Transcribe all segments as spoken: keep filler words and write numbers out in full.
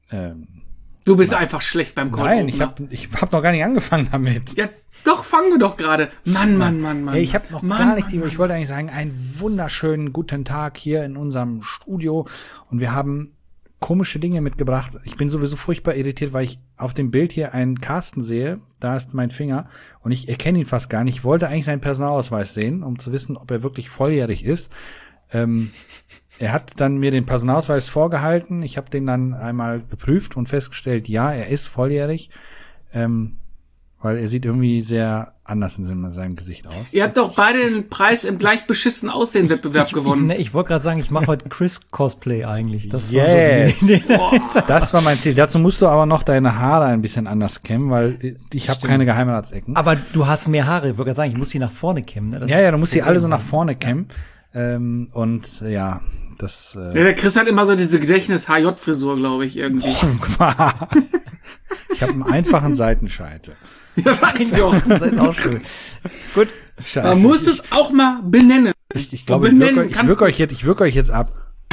Ähm, du bist einfach schlecht beim Cold Nein, Opener. ich habe ich hab noch gar nicht angefangen damit. Ja, doch, fangen wir doch gerade. Mann, Mann, Mann, Mann. Hey, ich habe noch Mann, gar nichts, Mann, ich wollte eigentlich sagen, einen wunderschönen guten Tag hier in unserem Studio und wir haben komische Dinge mitgebracht. Ich bin sowieso furchtbar irritiert, weil ich auf dem Bild hier einen Carsten sehe, da ist mein Finger und ich erkenne ihn fast gar nicht. Ich wollte eigentlich seinen Personalausweis sehen, um zu wissen, ob er wirklich volljährig ist. Ähm, er hat dann mir den Personalausweis vorgehalten, ich habe den dann einmal geprüft und festgestellt, ja, er ist volljährig. Ähm, Weil er sieht irgendwie sehr anders in seinem, seinem Gesicht aus. Ihr habt doch beide den Preis im gleich beschissen Aussehen-Wettbewerb ich, gewonnen. Ich, ne, ich wollte gerade sagen, ich mache heute Chris-Cosplay eigentlich. Das yes. war so die Das war mein Ziel. Dazu musst du aber noch deine Haare ein bisschen anders kämmen, weil ich habe keine Geheimratsecken. Aber du hast mehr Haare. Ich wollte gerade sagen, ich muss sie nach vorne kämmen. Ne? Das ja, ja, du musst sie alle so nach vorne kämmen. Ja. Ähm, und äh, ja, das... Äh ja, der Chris hat immer so diese Gedächtnis-H J-Frisur, glaube ich, irgendwie. Ich habe einen einfachen Seitenscheitel. Ja, eigentlich auch. Das ist auch schön. Gut. Scheiße. Man muss es auch mal benennen. Ich, ich glaube, ich wirke, ich wirke euch jetzt, ich wirke euch jetzt ab.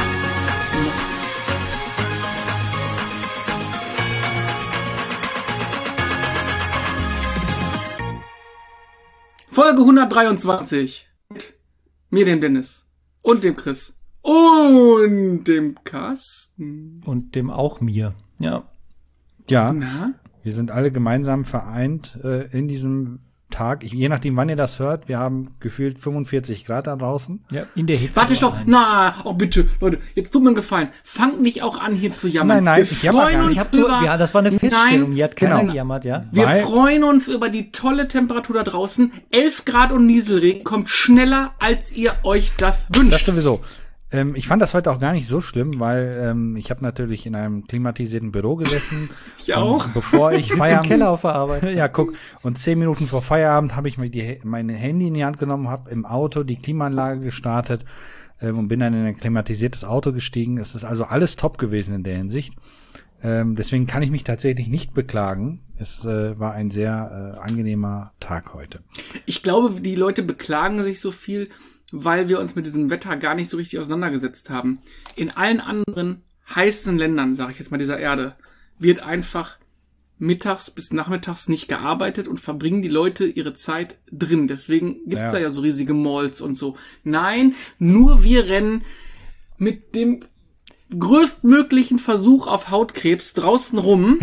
Folge hundertdreiundzwanzig. Mit mir, dem Dennis. Und dem Chris. Und dem Carsten. Und dem auch mir. Ja. Ja. Na? Wir sind alle gemeinsam vereint äh, in diesem Tag. Ich, je nachdem, wann ihr das hört, wir haben gefühlt fünfundvierzig Grad da draußen. Ja, in der Hitze. Warte schon. Na, oh bitte, Leute, jetzt tut mir einen Gefallen. Fangt nicht auch an, hier zu jammern. Nein, nein, wir ich jammer gar nicht. Ich hab nur, ja, das war eine Feststellung. Hier hat keiner genau. gejammert, ja. Wir Weil, freuen uns über die tolle Temperatur da draußen. elf Grad und Nieselregen kommt schneller, als ihr euch das wünscht. Das sowieso. Ähm, ich fand das heute auch gar nicht so schlimm, weil ähm, ich habe natürlich in einem klimatisierten Büro gesessen. Ich auch. Und bevor ich Feierabend, im Keller auf der Arbeit. Ja, guck. Und zehn Minuten vor Feierabend habe ich mir die, mein Handy in die Hand genommen, habe im Auto die Klimaanlage gestartet ähm, und bin dann in ein klimatisiertes Auto gestiegen. Es ist also alles top gewesen in der Hinsicht. Ähm, deswegen kann ich mich tatsächlich nicht beklagen. Es äh, war ein sehr äh, angenehmer Tag heute. Ich glaube, die Leute beklagen sich so viel, weil wir uns mit diesem Wetter gar nicht so richtig auseinandergesetzt haben. In allen anderen heißen Ländern, sage ich jetzt mal dieser Erde, wird einfach mittags bis nachmittags nicht gearbeitet und verbringen die Leute ihre Zeit drin. Deswegen gibt's ja. da ja so riesige Malls und so. Nein, nur wir rennen mit dem größtmöglichen Versuch auf Hautkrebs draußen rum.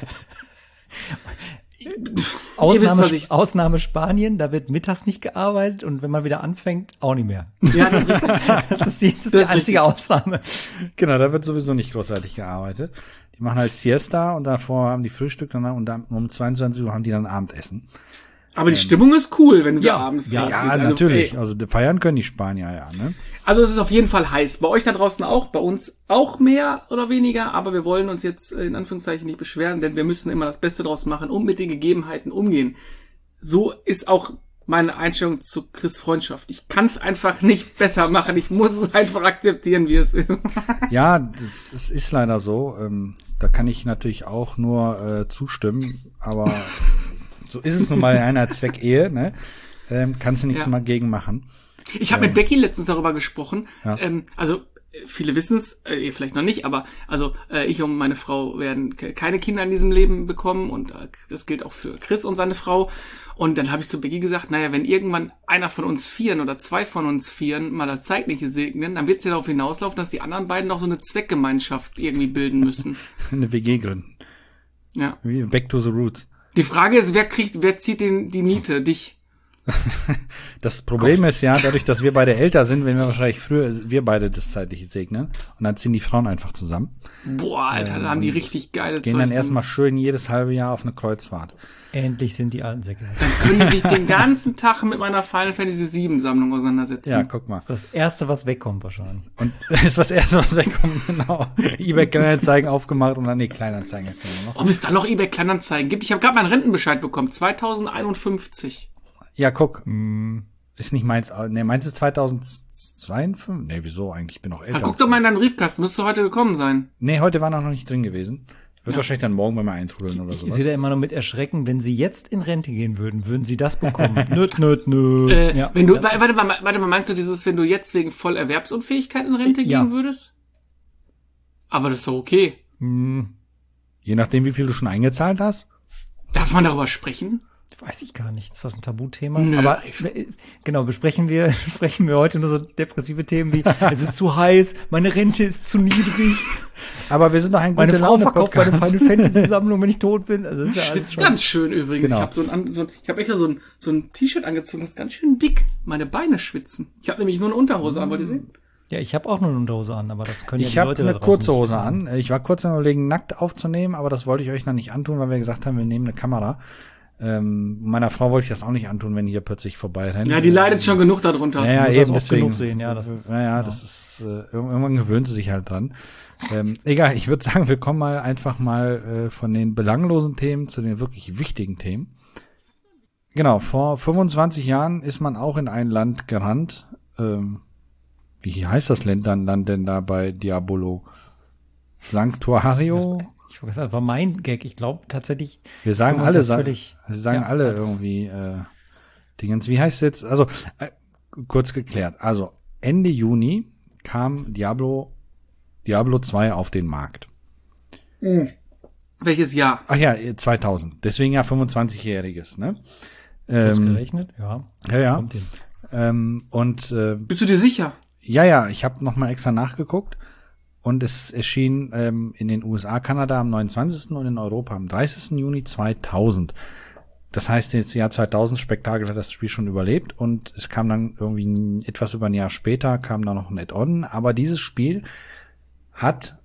Ausnahme, wisst, ich... Ausnahme Spanien, da wird mittags nicht gearbeitet und wenn man wieder anfängt, auch nicht mehr. Ja, das ist richtig. Das ist die, das ist die das einzige richtig. Ausnahme. Genau, da wird sowieso nicht großartig gearbeitet. Die machen halt Siesta und davor haben die Frühstück dann, und dann um zweiundzwanzig Uhr haben die dann Abendessen. Aber die Stimmung ist cool, wenn du ja, da abends Ja, rausgehst. ja Also, natürlich. ey, Also feiern können die Spanier ja, ne? Also es ist auf jeden Fall heiß. Bei euch da draußen auch, bei uns auch mehr oder weniger, aber wir wollen uns jetzt in Anführungszeichen nicht beschweren, denn wir müssen immer das Beste draus machen und mit den Gegebenheiten umgehen. So ist auch meine Einstellung zu Chris Freundschaft. Ich kann es einfach nicht besser machen. Ich muss es einfach akzeptieren, wie es ist. Ja, das, das ist leider so. Ähm, da kann ich natürlich auch nur äh, zustimmen, aber so ist es nun mal in einer Zweckehe, ne? Ähm, kannst du nichts Ja. mal gegen machen. Ich habe Ähm, mit Becky letztens darüber gesprochen. Ja. Ähm, also viele wissen es, äh, ihr vielleicht noch nicht, aber also äh, ich und meine Frau werden ke- keine Kinder in diesem Leben bekommen und äh, das gilt auch für Chris und seine Frau. Und dann habe ich zu Becky gesagt, naja, wenn irgendwann einer von uns Vieren oder zwei von uns Vieren mal das Zeitliche segnen, dann wird es ja darauf hinauslaufen, dass die anderen beiden noch so eine Zweckgemeinschaft irgendwie bilden müssen. Eine W G gründen. Ja. Wie Back to the Roots. Die Frage ist, wer kriegt, wer zieht den die Miete? Dich? Das Problem ist ja, dadurch, dass wir beide älter sind, wenn wir wahrscheinlich früher, wir beide das Zeitliche segnen und dann ziehen die Frauen einfach zusammen. Boah, Alter, Ähm, da haben die richtig geile Gehen dann erstmal schön jedes halbe Jahr auf eine Kreuzfahrt. Endlich sind die alten Säcke. Dann können die sich den ganzen Tag mit meiner Final Fantasy sieben Sammlung auseinandersetzen. Ja, guck mal. Das ist das Erste, was wegkommt wahrscheinlich. Und das ist das Erste, was wegkommt, genau. eBay Kleinanzeigen aufgemacht und dann, nee, Kleinanzeigen ist immer noch. Ob es da noch eBay Kleinanzeigen gibt? Ich habe gerade meinen Rentenbescheid bekommen, zweitausendeinundfünfzig. Ja, guck. Hm. Ist nicht meins, nee, meins ist zweitausendzweiundfünfzig? Nee, wieso eigentlich? Ich bin noch älter. Ah, guck doch mal in deinen Briefkasten, müsste heute gekommen sein. Nee, heute war noch nicht drin gewesen. Wird Ja. wahrscheinlich dann morgen bei mir eintrudeln oder Ich sowas. sehe da immer noch mit Erschrecken, wenn sie jetzt in Rente gehen würden, würden sie das bekommen. nöt, nöt, nöt. Äh, Ja, wenn du, das wa- ist- warte mal, warte mal, meinst du dieses, wenn du jetzt wegen Vollerwerbsunfähigkeit in Rente Ja. gehen würdest? Aber das ist doch okay. Hm, Je nachdem, wie viel du schon eingezahlt hast. Darf man darüber sprechen? Weiß ich gar nicht. Ist das ein Tabuthema? Nö. Aber äh, genau, besprechen wir, sprechen wir heute nur so depressive Themen wie, es ist zu heiß, meine Rente ist zu niedrig, Aber wir sind doch ein meine gute Frau Laune verkauft meine Podcast. Final Fantasy Sammlung, wenn ich tot bin. Also das ist ja Das alles ist schon. ganz schön übrigens. Genau. Ich habe so ein, so ein, ich habe extra so ein, so ein T-Shirt angezogen, das ist ganz schön dick. Meine Beine schwitzen. Ich habe nämlich nur eine Unterhose an, wollt ihr sehen? Ja, ich habe auch nur eine Unterhose an, aber das können ja Ich die habe Leute eine da draußen kurze Hose nicht an. Ich war kurz am Überlegen, nackt aufzunehmen, aber das wollte ich euch noch nicht antun, weil wir gesagt haben, wir nehmen eine Kamera. Ähm, meiner Frau wollte ich das auch nicht antun, wenn die hier plötzlich vorbei rennt. Ja, die leidet schon genug darunter. Ja, ja, muss eben das oft deswegen. genug sehen, ja, das ist- ja, ja, genau. das ist, äh, irgendwann gewöhnt sie sich halt dran. Ähm, egal, ich würde sagen, wir kommen mal einfach mal äh, von den belanglosen Themen zu den wirklich wichtigen Themen. Genau, vor fünfundzwanzig Jahren ist man auch in ein Land gerannt. Ähm, wie heißt das Land dann, Land denn da bei Diabolo? Sanctuario? Ich wollte sagen, das war mein Gag. Ich glaube tatsächlich. Wir sagen können wir uns alle, ja sa völlig- wir sagen ja, alle als- irgendwie äh, Dingens. Wie heißt es jetzt? Also äh, kurz geklärt. Also Ende Juni kam Diablo Diablo zwei auf den Markt. Welches Jahr? Ach ja, zweitausend. Deswegen ja fünfundzwanzigjähriges, ne? Kurz Ähm, gerechnet, ja. ja, ja. Kommt hin. Ähm, und äh, Bist du dir sicher? ja, ja, ich habe noch mal extra nachgeguckt und es erschien ähm, in den U S A, Kanada am neunundzwanzigsten und in Europa am dreißigsten Juni zweitausend. Das heißt, das Jahr zweitausend Spektakel hat das Spiel schon überlebt und es kam dann irgendwie ein, etwas über ein Jahr später kam da noch ein Add-on, aber dieses Spiel hat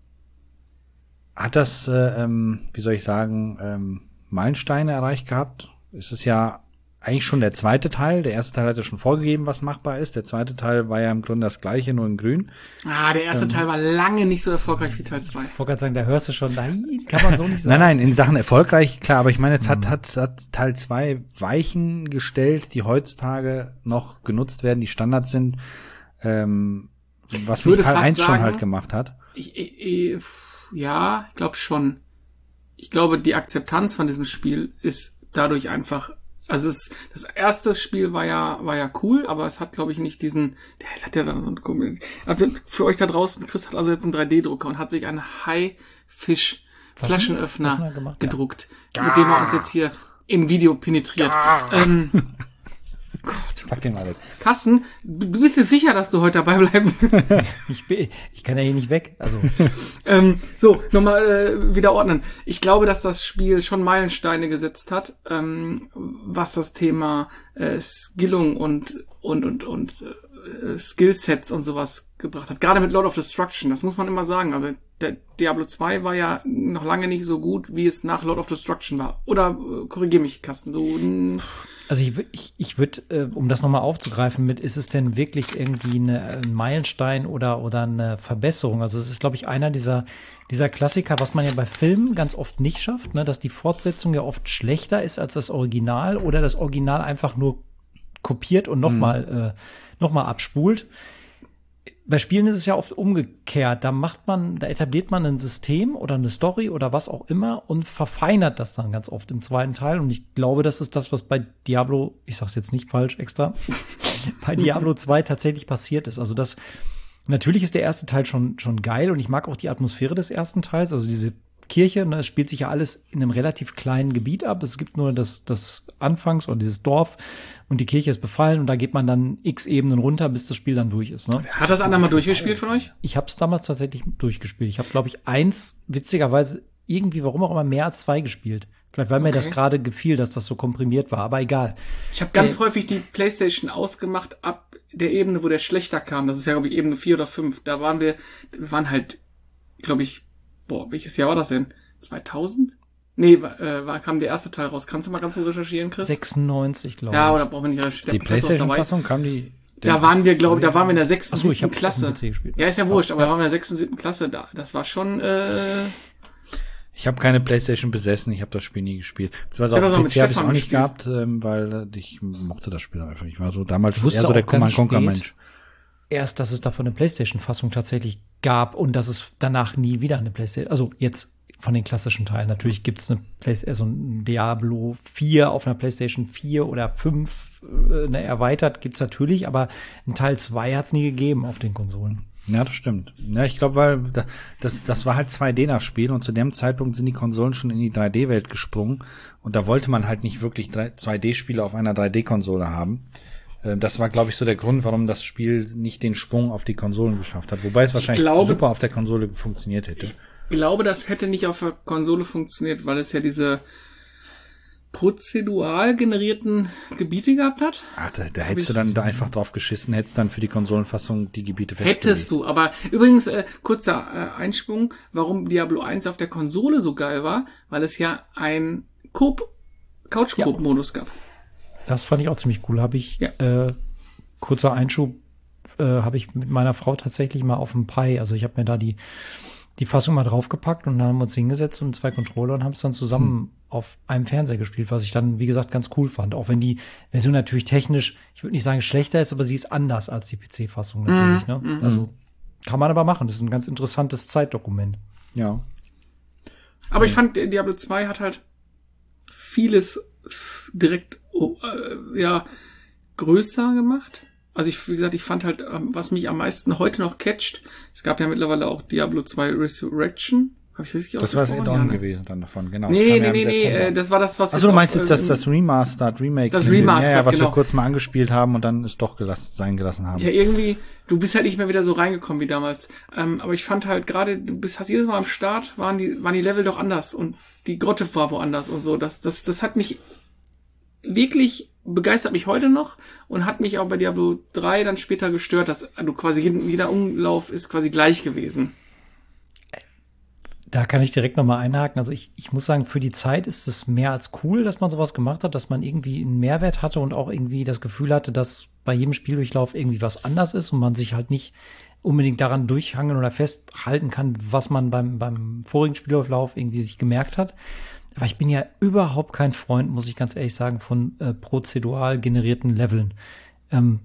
hat das, äh, ähm, wie soll ich sagen, ähm, Meilensteine erreicht gehabt. Es ist ja eigentlich schon der zweite Teil. Der erste Teil hat ja schon vorgegeben, was machbar ist. Der zweite Teil war ja im Grunde das gleiche, nur in grün. Ah, der Ähm. erste Teil war lange nicht so erfolgreich wie Teil zwei. Ich wollte gerade sagen, da hörst du schon, nein, kann man so nicht sagen. Nein, nein, in Sachen erfolgreich, klar, aber ich meine, jetzt hat, hat, hat Teil zwei Weichen gestellt, die heutzutage noch genutzt werden, die Standards sind, ähm, was Ich würde Teil fast eins schon sagen- halt gemacht hat. Ich, ich, ich, ja, ich glaube schon. Ich glaube, die Akzeptanz von diesem Spiel ist dadurch einfach, also es, das erste Spiel war ja, war ja cool, aber es hat, glaube ich, nicht diesen, der hat ja dann so einen komischen, also für euch da draußen, Chris hat also jetzt einen drei D Drucker und hat sich einen Haifisch Flaschenöffner Flaschenöffner gemacht, ja. gedruckt, mit dem er uns jetzt hier im Video penetriert. Ähm, Pack den mal weg. Carsten, du bist dir sicher, dass du heute dabei bleiben willst? Ich, bin, ich kann ja hier nicht weg. Also, Ähm, so, nochmal äh, wieder ordnen. Ich glaube, dass das Spiel schon Meilensteine gesetzt hat, ähm, was das Thema äh, Skillung und und und und äh, Skillsets und sowas gebracht hat. Gerade mit Lord of Destruction, das muss man immer sagen. Also der Diablo zwei war ja noch lange nicht so gut, wie es nach Lord of Destruction war. Oder äh, korrigier mich, Carsten, du... n- also ich, wür- ich, ich würde, äh, um das nochmal aufzugreifen, mit, ist es denn wirklich irgendwie eine, ein Meilenstein oder, oder eine Verbesserung? Also es ist, glaube ich, einer dieser, dieser Klassiker, was man ja bei Filmen ganz oft nicht schafft, ne, dass die Fortsetzung ja oft schlechter ist als das Original oder das Original einfach nur kopiert und nochmal äh, noch mal abspult. Bei Spielen ist es ja oft umgekehrt. Da macht man, da etabliert man ein System oder eine Story oder was auch immer und verfeinert das dann ganz oft im zweiten Teil. Und ich glaube, das ist das, was bei Diablo, ich sag's jetzt nicht falsch extra, bei Diablo zwei tatsächlich passiert ist. Also das, natürlich ist der erste Teil schon, schon geil und ich mag auch die Atmosphäre des ersten Teils, also diese Kirche, ne, es spielt sich ja alles in einem relativ kleinen Gebiet ab. Es gibt nur das, das Anfangs- oder dieses Dorf und die Kirche ist befallen und da geht man dann x Ebenen runter, bis das Spiel dann durch ist. Ne? Hat das einer mal durchgespielt von euch? Ich habe es damals tatsächlich durchgespielt. Ich habe, glaube ich, eins, witzigerweise, irgendwie, warum auch immer, mehr als zwei gespielt. Vielleicht, weil mir Okay. das gerade gefiel, dass das so komprimiert war, aber egal. Ich habe ganz Äh, häufig die PlayStation ausgemacht ab der Ebene, wo der schlechter kam. Das ist ja, glaube ich, Ebene vier oder fünf. Da waren wir, wir waren halt, glaube ich, boah, welches Jahr war das denn? zweitausend? Nee, war, äh, war, kam der erste Teil raus. Kannst du mal ganz so recherchieren, Chris? sechsundneunzig, glaube Ja, ich. oder brauchen wir nicht recherchieren? Die PlayStation-Fassung kam die. Da waren wir, glaube ich, da waren wir in der sechsten, Ach so, ich siebten habe Klasse. P C gespielt. Ja, ist ja wurscht, aber da waren wir in der sechsten, siebten Klasse da. Das war schon, äh, Ich habe keine PlayStation besessen, ich habe das Spiel nie gespielt. Beziehungsweise Ich hab auf das auch P mit C habe ich es Stefan auch nicht gespielt. gehabt, ähm, weil äh, ich mochte das Spiel einfach. Ich war so damals Ich wusste eher so der auch ganz Command Conquer spät, Mensch. Erst, dass es davon eine PlayStation-Fassung tatsächlich gab und dass es danach nie wieder eine PlayStation, also jetzt von den klassischen Teilen. Natürlich gibt es eine PlayStation, also ein Diablo vier auf einer PlayStation vier oder fünf, äh, ne, erweitert gibt's natürlich, aber ein Teil zwei hat es nie gegeben auf den Konsolen. Ja, das stimmt. Ja, ich glaube, weil das das war halt zwei D das Spiel und zu dem Zeitpunkt sind die Konsolen schon in die drei D-Welt gesprungen und da wollte man halt nicht wirklich zwei D-Spiele auf einer drei D-Konsole haben. Das war, glaube ich, so der Grund, warum das Spiel nicht den Sprung auf die Konsolen geschafft hat. Wobei es wahrscheinlich glaube, super auf der Konsole funktioniert hätte. Ich glaube, das hätte nicht auf der Konsole funktioniert, weil es ja diese prozedural generierten Gebiete gehabt hat. Ach, da, da hättest du dann da einfach drauf geschissen, hättest dann für die Konsolenfassung die Gebiete festgelegt. Hättest du, aber übrigens, äh, kurzer äh, Einsprung, warum Diablo eins auf der Konsole so geil war, weil es ja ein Coop, Couch-Coop-Modus ja. gab. Das fand ich auch ziemlich cool. Habe ich, ja. äh, kurzer Einschub, äh, habe ich mit meiner Frau tatsächlich mal auf dem Pi, also ich habe mir da die die Fassung mal draufgepackt und dann haben wir uns hingesetzt und zwei Controller und haben es dann zusammen hm. auf einem Fernseher gespielt, was ich dann, wie gesagt, ganz cool fand. Auch wenn die Version natürlich technisch, ich würde nicht sagen schlechter ist, aber sie ist anders als die P C-Fassung natürlich. Mm, ne? Mm. Also kann man aber machen. Das ist ein ganz interessantes Zeitdokument. Ja. Aber ich fand, Diablo zwei hat halt vieles direkt oh, äh, ja größer gemacht. Also ich, wie gesagt, ich fand halt, was mich am meisten heute noch catcht, es gab ja mittlerweile auch Diablo zwei Resurrection. Hab ich richtig Das war das Add-on ja, ne? gewesen dann davon, genau. Nee, nee, nee, nee, äh, das war das, was Also du meinst jetzt, dass das Remastered, Remake, das Remastered, ja, ja, was genau. wir kurz mal angespielt haben und dann es doch gelassen, sein gelassen haben. Ja, irgendwie, du bist halt nicht mehr wieder so reingekommen wie damals. Ähm, aber ich fand halt gerade, du bist, hast jedes Mal am Start, waren die, waren die Level doch anders und die Grotte war woanders und so. Das, das, das hat mich wirklich begeistert mich heute noch und hat mich auch bei Diablo drei dann später gestört, dass du quasi jeder Umlauf ist quasi gleich gewesen. Da kann ich direkt nochmal einhaken. Also ich, ich muss sagen, für die Zeit ist es mehr als cool, dass man sowas gemacht hat, dass man irgendwie einen Mehrwert hatte und auch irgendwie das Gefühl hatte, dass bei jedem Spieldurchlauf irgendwie was anders ist und man sich halt nicht unbedingt daran durchhangeln oder festhalten kann, was man beim, beim vorigen Spieldurchlauf irgendwie sich gemerkt hat. Aber ich bin ja überhaupt kein Freund, muss ich ganz ehrlich sagen, von äh, prozedural generierten Leveln. Ähm,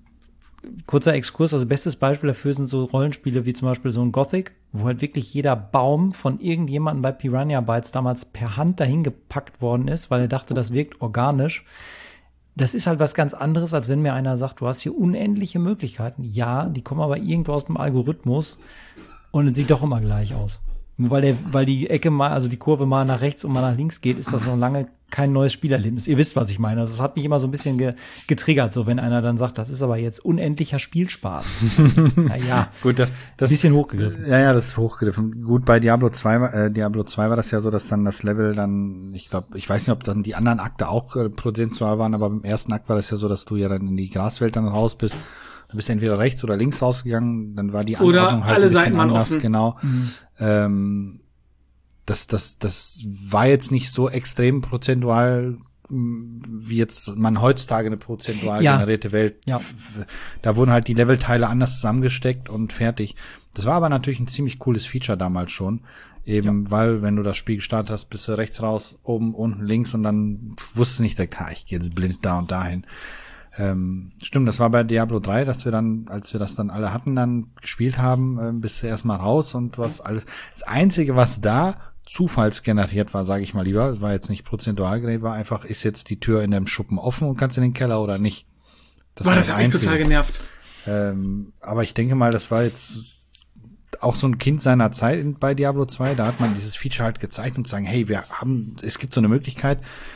kurzer Exkurs, also bestes Beispiel dafür sind so Rollenspiele wie zum Beispiel so ein Gothic, wo halt wirklich jeder Baum von irgendjemandem bei Piranha Bytes damals per Hand dahin gepackt worden ist, weil er dachte, das wirkt organisch. Das ist halt was ganz anderes, als wenn mir einer sagt, du hast hier unendliche Möglichkeiten. Ja, die kommen aber irgendwo aus dem Algorithmus und es sieht doch immer gleich aus. Nur weil der, weil die Ecke mal, also die Kurve mal nach rechts und mal nach links geht, ist das noch lange kein neues Spielerlebnis. Ihr wisst, was ich meine. Also es hat mich immer so ein bisschen ge- getriggert, so wenn einer dann sagt, das ist aber jetzt unendlicher Spielspaß. Naja, gut, das, das bisschen hochgegriffen. Ja, ja, das ist hochgegriffen. Gut, bei Diablo zwei, äh, Diablo zwei war das ja so, dass dann das Level dann, ich glaube, ich weiß nicht, ob dann die anderen Akte auch äh, prozentual waren, aber beim ersten Akt war das ja so, dass du ja dann in die Graswelt dann raus bist. Du bist entweder rechts oder links rausgegangen, dann war die Anordnung oder halt alle ein bisschen Seiten anders, offen. Genau. Mhm. Ähm, das, das, das war jetzt nicht so extrem prozentual, wie jetzt man heutzutage eine prozentual ja. generierte Welt. Ja. Da wurden halt die Levelteile anders zusammengesteckt und fertig. Das war aber natürlich ein ziemlich cooles Feature damals schon. Eben, ja. weil, wenn du das Spiel gestartet hast, bist du rechts raus, oben, unten, links und dann wusstest du nicht, ah, ich gehe jetzt blind da und dahin. Ähm, stimmt, das war bei Diablo drei, dass wir dann, als wir das dann alle hatten, dann gespielt haben, äh, bist du erstmal raus und was alles. Das Einzige, was da zufallsgeneriert war, sage ich mal lieber, es war jetzt nicht prozentual generiert, war einfach, ist jetzt die Tür in dem Schuppen offen und kannst in den Keller oder nicht. Das war, war das, das Einzige. Total genervt. Ähm, aber ich denke mal, das war jetzt auch so ein Kind seiner Zeit in, bei Diablo zwei, da hat man dieses Feature halt gezeigt und sagen, hey, wir haben, es gibt so eine Möglichkeit.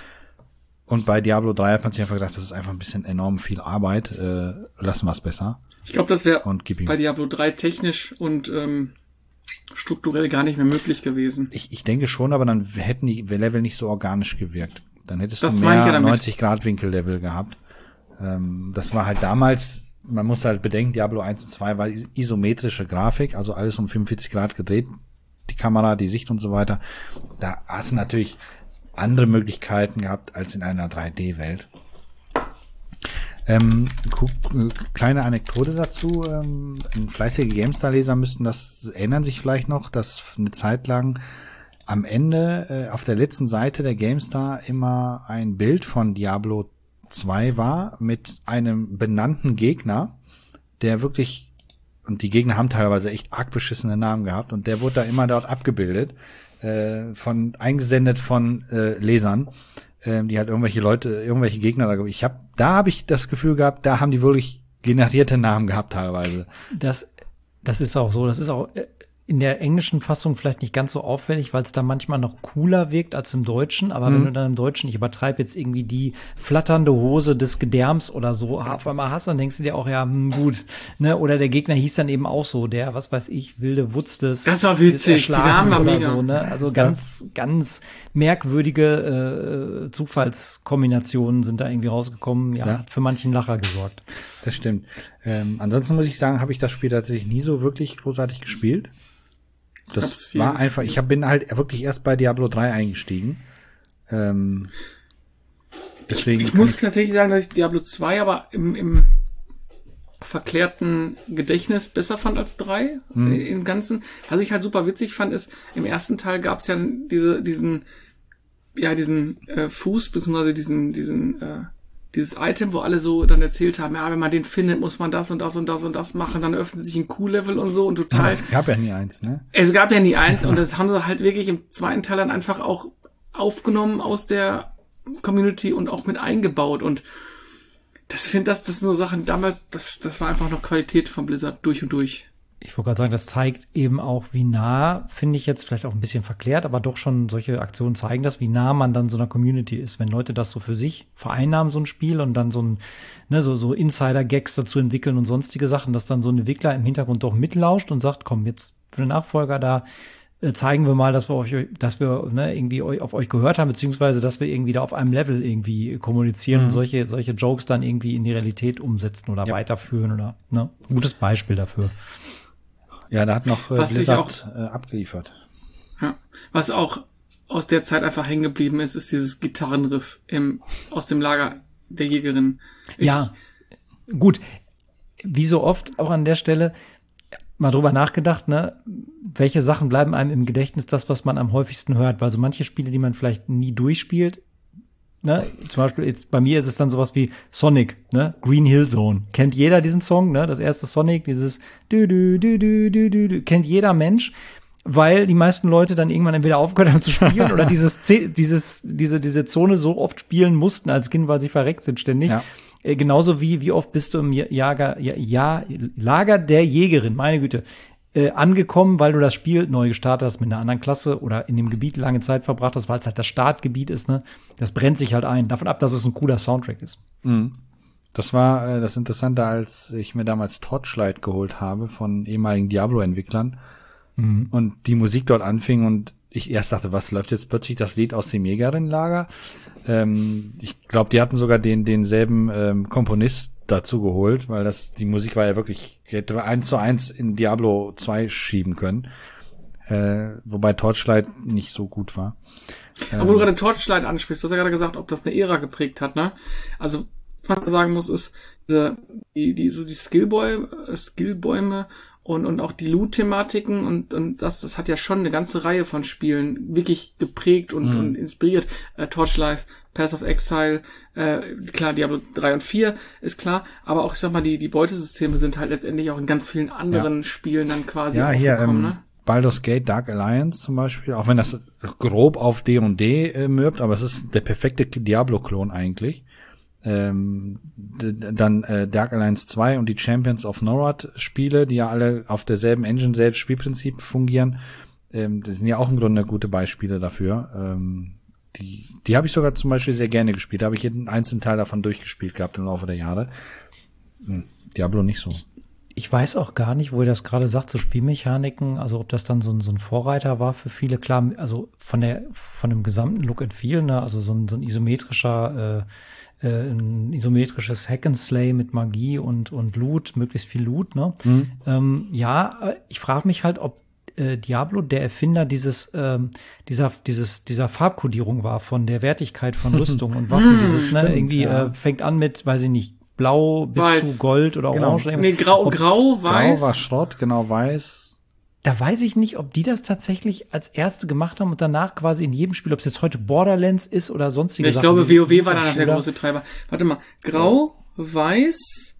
Und bei Diablo drei hat man sich einfach gedacht, das ist einfach ein bisschen enorm viel Arbeit. Äh, lassen wir es besser. Ich glaube, das wäre bei Diablo drei technisch und ähm, strukturell gar nicht mehr möglich gewesen. Ich, ich denke schon, aber dann hätten die Level nicht so organisch gewirkt. Dann hättest das du mehr ja neunzig Grad Winkel Level gehabt. Ähm, das war halt damals, man muss halt bedenken, Diablo eins und zwei war isometrische Grafik, also alles um fünfundvierzig Grad gedreht. Die Kamera, die Sicht und so weiter. Da hast du natürlich andere Möglichkeiten gehabt als in einer drei D-Welt. Ähm, kleine Anekdote dazu. Ähm, fleißige GameStar-Leser müssten das, erinnern sich vielleicht noch, dass eine Zeit lang am Ende äh, auf der letzten Seite der GameStar immer ein Bild von Diablo zwei war mit einem benannten Gegner, der wirklich, und die Gegner haben teilweise echt arg beschissene Namen gehabt, und der wurde da immer dort abgebildet, äh, von eingesendet von äh, Lesern, äh, die halt irgendwelche Leute, irgendwelche Gegner da. Ich habe, da habe ich das Gefühl gehabt, da haben die wirklich generierte Namen gehabt teilweise. Das Das ist auch so. Das ist auch in der englischen Fassung vielleicht nicht ganz so auffällig, weil es da manchmal noch cooler wirkt als im Deutschen. Aber mhm. wenn du dann im Deutschen, ich übertreibe jetzt irgendwie die flatternde Hose des Gedärms oder so auf einmal hast, dann denkst du dir auch, ja, hm, gut. Ne? Oder der Gegner hieß dann eben auch so, der, was weiß ich, wilde Wutz des, das war witzig. des Erschlagens oder mega. So. Ne? Also ganz, ja. ganz merkwürdige äh, Zufallskombinationen sind da irgendwie rausgekommen. Ja, ja. Hat für manchen Lacher gesorgt. Das stimmt. Ähm, ansonsten muss ich sagen, habe ich das Spiel tatsächlich nie so wirklich großartig gespielt. Das war einfach, ich hab, bin halt wirklich erst bei Diablo drei eingestiegen. Ähm, deswegen ich, ich muss ich tatsächlich sagen, dass ich Diablo zwei aber im, im verklärten Gedächtnis besser fand als drei hm. im Ganzen. Was ich halt super witzig fand, ist, im ersten Teil gab es ja diese, diesen, ja, diesen äh, Fuß, beziehungsweise diesen, diesen, äh, dieses Item, wo alle so dann erzählt haben, ja, wenn man den findet, muss man das und das und das und das machen, dann öffnet sich ein Q-Level und so und total. Aber es gab ja nie eins, ne? Es gab ja nie eins und das haben sie halt wirklich im zweiten Teil dann einfach auch aufgenommen aus der Community und auch mit eingebaut und das finde das, das sind so Sachen damals, das, das war einfach noch Qualität von Blizzard durch und durch. Ich wollte gerade sagen, das zeigt eben auch, wie nah, finde ich jetzt vielleicht auch ein bisschen verklärt, aber doch schon solche Aktionen zeigen das, wie nah man dann so einer Community ist. Wenn Leute das so für sich vereinnahmen, so ein Spiel und dann so ein, ne, so, so Insider-Gags dazu entwickeln und sonstige Sachen, dass dann so ein Entwickler im Hintergrund doch mitlauscht und sagt, komm, jetzt für den Nachfolger da äh, zeigen wir mal, dass wir euch, dass wir ne, irgendwie auf euch gehört haben, beziehungsweise dass wir irgendwie da auf einem Level irgendwie kommunizieren mhm. und solche, solche Jokes dann irgendwie in die Realität umsetzen oder ja. weiterführen oder, ne, gutes Beispiel dafür. Ja, da hat noch äh, Blizzard auch, äh, abgeliefert. Ja, was auch aus der Zeit einfach hängen geblieben ist, ist dieses Gitarrenriff im, aus dem Lager der Jägerin. Ich, ja, gut. Wie so oft auch an der Stelle mal drüber nachgedacht, ne? Welche Sachen bleiben einem im Gedächtnis, das, was man am häufigsten hört? Weil so manche Spiele, die man vielleicht nie durchspielt, ne? Zum Beispiel jetzt bei mir ist es dann sowas wie Sonic, ne? Green Hill Zone. Kennt jeder diesen Song, ne? Das erste Sonic, dieses du du du du du du du kennt jeder Mensch, weil die meisten Leute dann irgendwann entweder aufgehört haben zu spielen oder dieses dieses diese diese Zone so oft spielen mussten als Kind, weil sie verreckt sind ständig. Ja. Äh, genauso wie wie oft bist du im Jager ja, ja Lager der Jägerin, meine Güte. Äh, angekommen, weil du das Spiel neu gestartet hast mit einer anderen Klasse oder in dem Gebiet lange Zeit verbracht hast, weil es halt das Startgebiet ist, ne? Das brennt sich halt ein. Davon ab, dass es ein cooler Soundtrack ist. Mhm. Das war äh, das Interessante, als ich mir damals Torchlight geholt habe von ehemaligen Diablo-Entwicklern mhm. und die Musik dort anfing und ich erst dachte, was läuft jetzt plötzlich das Lied aus dem Jägerinnenlager? Ähm, ich glaube, die hatten sogar den denselben ähm, Komponist dazu geholt, weil das die Musik war ja wirklich, hätte eins zu eins in Diablo zwei schieben können, äh, wobei Torchlight nicht so gut war. Aber ähm, wo du gerade Torchlight ansprichst, du hast ja gerade gesagt, ob das eine Ära geprägt hat, ne? Also was man sagen muss, ist die, die so die Skillbäume, Skillbäume und und auch die Loot-Thematiken und und das das hat ja schon eine ganze Reihe von Spielen wirklich geprägt und, mhm. und inspiriert. Äh, Torchlight, Path of Exile, äh, klar, Diablo drei und vier ist klar, aber auch, ich sag mal, die die Beutesysteme sind halt letztendlich auch in ganz vielen anderen ja. Spielen dann quasi ja, hier, ähm, ne? Baldur's Gate Dark Alliance zum Beispiel, auch wenn das grob auf D und D äh, mürbt, aber es ist der perfekte Diablo-Klon eigentlich. Ähm, d- dann äh, Dark Alliance zwei und die Champions of Norad Spiele, die ja alle auf derselben Engine, selbst Spielprinzip fungieren. Ähm, das sind ja auch im Grunde gute Beispiele dafür. Ähm, die die habe ich sogar zum Beispiel sehr gerne gespielt. Da habe ich jeden einzelnen Teil davon durchgespielt gehabt im Laufe der Jahre. Hm, Diablo nicht so. Ich weiß auch gar nicht, wo ihr das gerade sagt, so Spielmechaniken, also ob das dann so ein, so ein Vorreiter war für viele. Klar, also von der von dem gesamten Look and Feel, ne, also so ein, so ein isometrischer äh, ein isometrisches Hack and Slay mit Magie und und Loot, möglichst viel Loot, ne? Mhm. Ähm, ja, ich frage mich halt, ob äh, Diablo der Erfinder dieses ähm, dieser dieses dieser Farbkodierung war von der Wertigkeit von Rüstung und Waffen. Dieses ne Stimmt, irgendwie ja. äh, fängt an mit, weiß ich nicht, blau bis weiß. zu Gold oder genau. Orange. Nee, grau, ob, grau, weiß. Grau war Schrott, genau, weiß. Da weiß ich nicht, ob die das tatsächlich als erste gemacht haben und danach quasi in jedem Spiel, ob es jetzt heute Borderlands ist oder sonstige ja, ich Sachen. Ich glaube, WoW war dann der große Treiber. Warte mal, grau, weiß,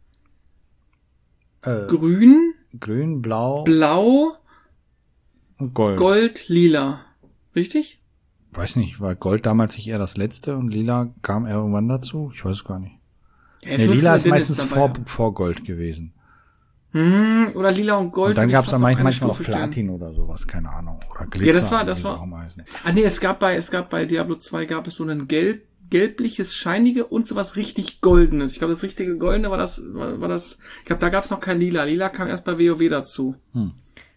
äh, grün, grün, blau, blau, und Gold. Gold, lila. Richtig? Weiß nicht, war Gold damals nicht eher das letzte und lila kam irgendwann dazu? Ich weiß es gar nicht. Ja, nee, lila ist meistens vor, vor Gold gewesen. Hm, oder lila und gold. Und dann gab es fast manchmal, auf eine manchmal noch Stufe stellen. Platin oder sowas, keine Ahnung. Oder Glitzer. Ja, das war, das wie sie war. auch immer heißen. Ah nee, es gab bei, es gab bei Diablo zwei gab es so einen gelb, gelbliches, scheinige und sowas richtig Goldenes. Ich glaube, das richtige Goldene war das, war, war das, ich glaube, da gab es noch kein Lila. Lila kam erst bei WoW dazu. Hm.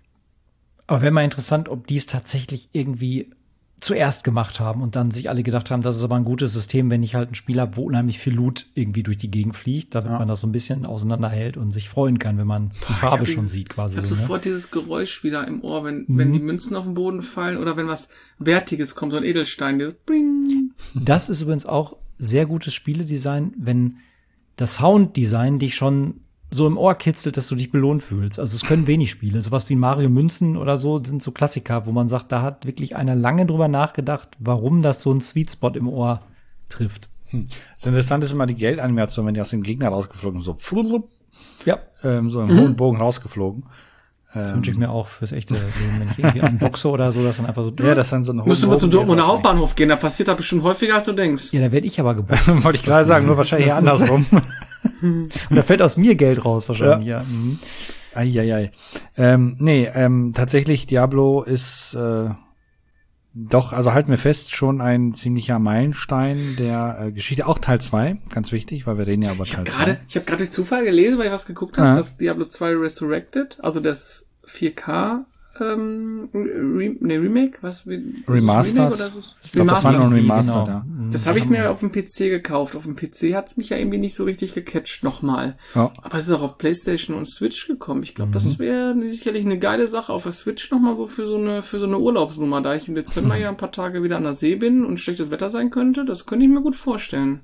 Aber wäre mal interessant, ob die es tatsächlich irgendwie zuerst gemacht haben und dann sich alle gedacht haben, das ist aber ein gutes System, wenn ich halt ein Spiel habe, wo unheimlich viel Loot irgendwie durch die Gegend fliegt, damit ja. man das so ein bisschen auseinanderhält und sich freuen kann, wenn man die Farbe schon dieses, sieht quasi. Ich habe so, sofort ne? dieses Geräusch wieder im Ohr, wenn, Mhm. wenn die Münzen auf den Boden fallen oder wenn was Wertiges kommt, so ein Edelstein, dieses Bring. Das ist übrigens auch sehr gutes Spieledesign, wenn das Sounddesign dich schon so im Ohr kitzelt, dass du dich belohnt fühlst. Also es können wenig Spiele. Sowas wie Mario Münzen oder so sind so Klassiker, wo man sagt, da hat wirklich einer lange drüber nachgedacht, warum das so ein Sweet Spot im Ohr trifft. Hm. Das Interessante ist immer die Geldanimation, wenn die aus dem Gegner rausgeflogen sind, so, ja. ähm, so im Mhm. hohen Bogen rausgeflogen. Das ähm, wünsche ich mir auch fürs echte Leben, wenn ich irgendwie anboxe oder so, dass dann einfach so, Ja, das dann so ein Musst du mal zum Dortmunder Bogen- Hauptbahnhof gehen, da passiert das bestimmt häufiger, als du denkst. ja, da werde ich aber geboxt. Wollte ich gerade sagen, nur wahrscheinlich Das ist- andersrum. Und da fällt aus mir Geld raus wahrscheinlich, ja. ja. Mhm. Eieiei. Ähm, nee, ähm, tatsächlich, Diablo ist äh, doch, also halten wir fest, schon ein ziemlicher Meilenstein der äh, Geschichte. Auch Teil zwei, ganz wichtig, weil wir reden ja über Ich Teil habe zwei. gerade, ich habe gerade durch Zufall gelesen, weil ich was geguckt habe, Ja. dass Diablo zwei Resurrected, also das vier K ähm, Re nee, Remake, was wie Remastered. Remake oder so? Ich glaube, das war noch ein Irgendwie, Remastered, genau. ja. Mhm. Das habe ich mir auf dem P C gekauft. Auf dem P C hat's mich ja irgendwie nicht so richtig gecatcht nochmal. Ja. Aber es ist auch auf PlayStation und Switch gekommen. Ich glaube, Mhm. das wäre sicherlich eine geile Sache auf der Switch nochmal so für so eine für so eine Urlaubsnummer, da ich im Dezember ja ein paar Tage wieder an der See bin und schlechtes Wetter sein könnte. Das könnte ich mir gut vorstellen.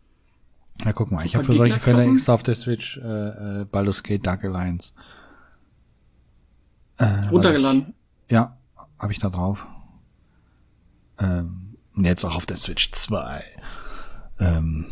Ja, guck mal, ich Ein habe paar für solche Gegner Fälle kloppen. extra auf der Switch äh, äh, Baldur's Gate Dark Alliance. Äh, Runtergeladen. Ja, habe ich da drauf. Ähm, und jetzt auch auf der Switch zwei. Ähm,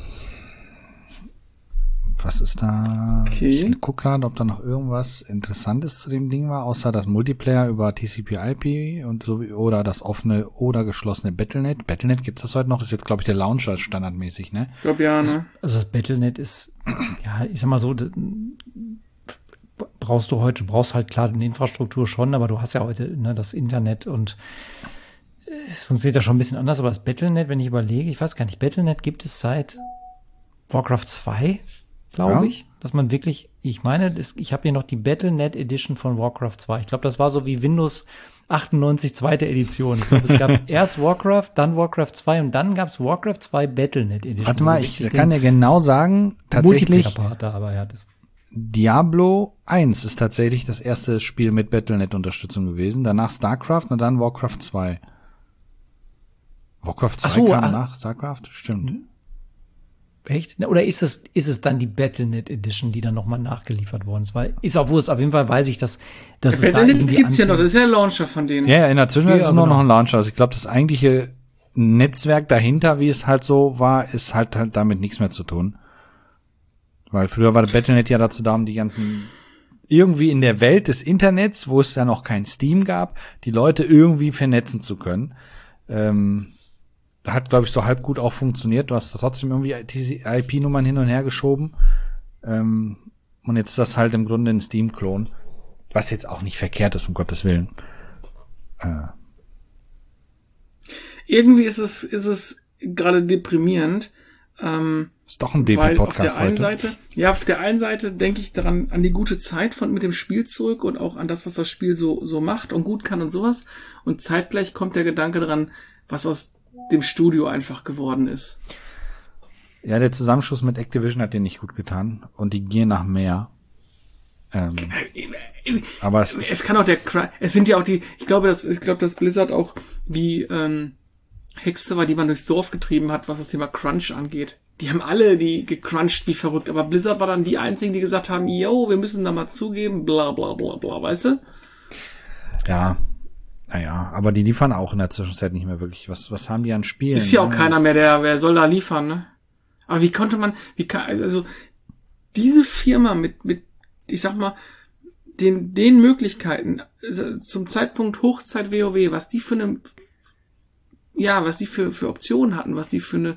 was ist da? Okay. Ich guck gerade, ob da noch irgendwas Interessantes zu dem Ding war, außer das Multiplayer über T C P I P und so wie, oder das offene oder geschlossene Battle Punkt net. Battle Punkt net gibt's das heute noch, ist jetzt glaube ich der Launcher standardmäßig, ne? Ich glaube ja, ne? Also das Battle Punkt net ist, ja, ich sag mal so, d- brauchst du heute, du brauchst halt klar eine Infrastruktur schon, aber du hast ja heute ne, das Internet und es funktioniert ja schon ein bisschen anders, aber das Battle Punkt net, wenn ich überlege, ich weiß gar nicht, Battle Punkt net gibt es seit Warcraft zwei, glaube Ja. ich, dass man wirklich, ich meine, das, ich habe hier noch die Battle Punkt net Edition von Warcraft zwei. Ich glaube, das war so wie Windows achtundneunzig zweite Edition. Ich glaube, es gab erst Warcraft, dann Warcraft zwei und dann gab es Warcraft zwei Battle Punkt net Edition. Warte mal, wo du ich wirklich kann den dir genau sagen, tatsächlich Multiplayer-Part da aber hattest. Diablo eins ist tatsächlich das erste Spiel mit Battle Punkt net Unterstützung gewesen, danach StarCraft und dann Warcraft zwei. Warcraft zwei Ach so, kam ach- nach StarCraft, stimmt. Echt? Na, oder ist es, ist es dann die Battle Punkt net Edition, die dann nochmal nachgeliefert worden ist? Weil, ist auch Wurst, auf jeden Fall weiß ich, dass, dass es da Battle Punkt net irgendwie gibt's ja noch, das anfängt. ist ja der Launcher von denen. Ja, ja, in der Zwischenzeit Ja, ist es nur genau. noch ein Launcher. Also ich glaube, das eigentliche Netzwerk dahinter, wie es halt so war, ist halt halt damit nichts mehr zu tun. Weil früher war der Battle Punkt net ja dazu da, um die ganzen irgendwie in der Welt des Internets, wo es ja noch kein Steam gab, die Leute irgendwie vernetzen zu können. Ähm, da hat, glaube ich, so halb gut auch funktioniert. Du hast trotzdem irgendwie I P-Nummern hin und her geschoben. Ähm, und jetzt ist das halt im Grunde ein Steam-Klon. Was jetzt auch nicht verkehrt ist, um Gottes Willen. Äh, Irgendwie ist es, ist es gerade deprimierend. Ähm, ist doch ein Weil auf D P-Podcast der einen heute. Seite, ja, auf der einen Seite denke ich daran, an die gute Zeit von mit dem Spiel zurück und auch an das, was das Spiel so, so macht und gut kann und sowas. Und zeitgleich kommt der Gedanke daran, was aus dem Studio einfach geworden ist. Ja, der Zusammenschluss mit Activision hat dir nicht gut getan. Und die gehen nach mehr. Ähm, aber es, Es kann auch der, Cr- es sind ja auch die, ich glaube, dass, ich glaube, dass Blizzard auch wie, ähm, Hexe war, die man durchs Dorf getrieben hat, was das Thema Crunch angeht. Die haben alle die gecrunched wie verrückt, aber Blizzard war dann die einzigen, die gesagt haben, yo, wir müssen da mal zugeben, bla bla bla bla, weißt du? ja, naja, aber die liefern auch in der Zwischenzeit nicht mehr wirklich. Was, was haben die an Spielen? Ist ja auch ne? keiner mehr, der, wer soll da liefern, ne? Aber wie konnte man, wie kann, also, diese Firma mit, mit, ich sag mal, den, den Möglichkeiten, also zum Zeitpunkt Hochzeit WoW, was die für eine, ja, was die für, für Optionen hatten, was die für eine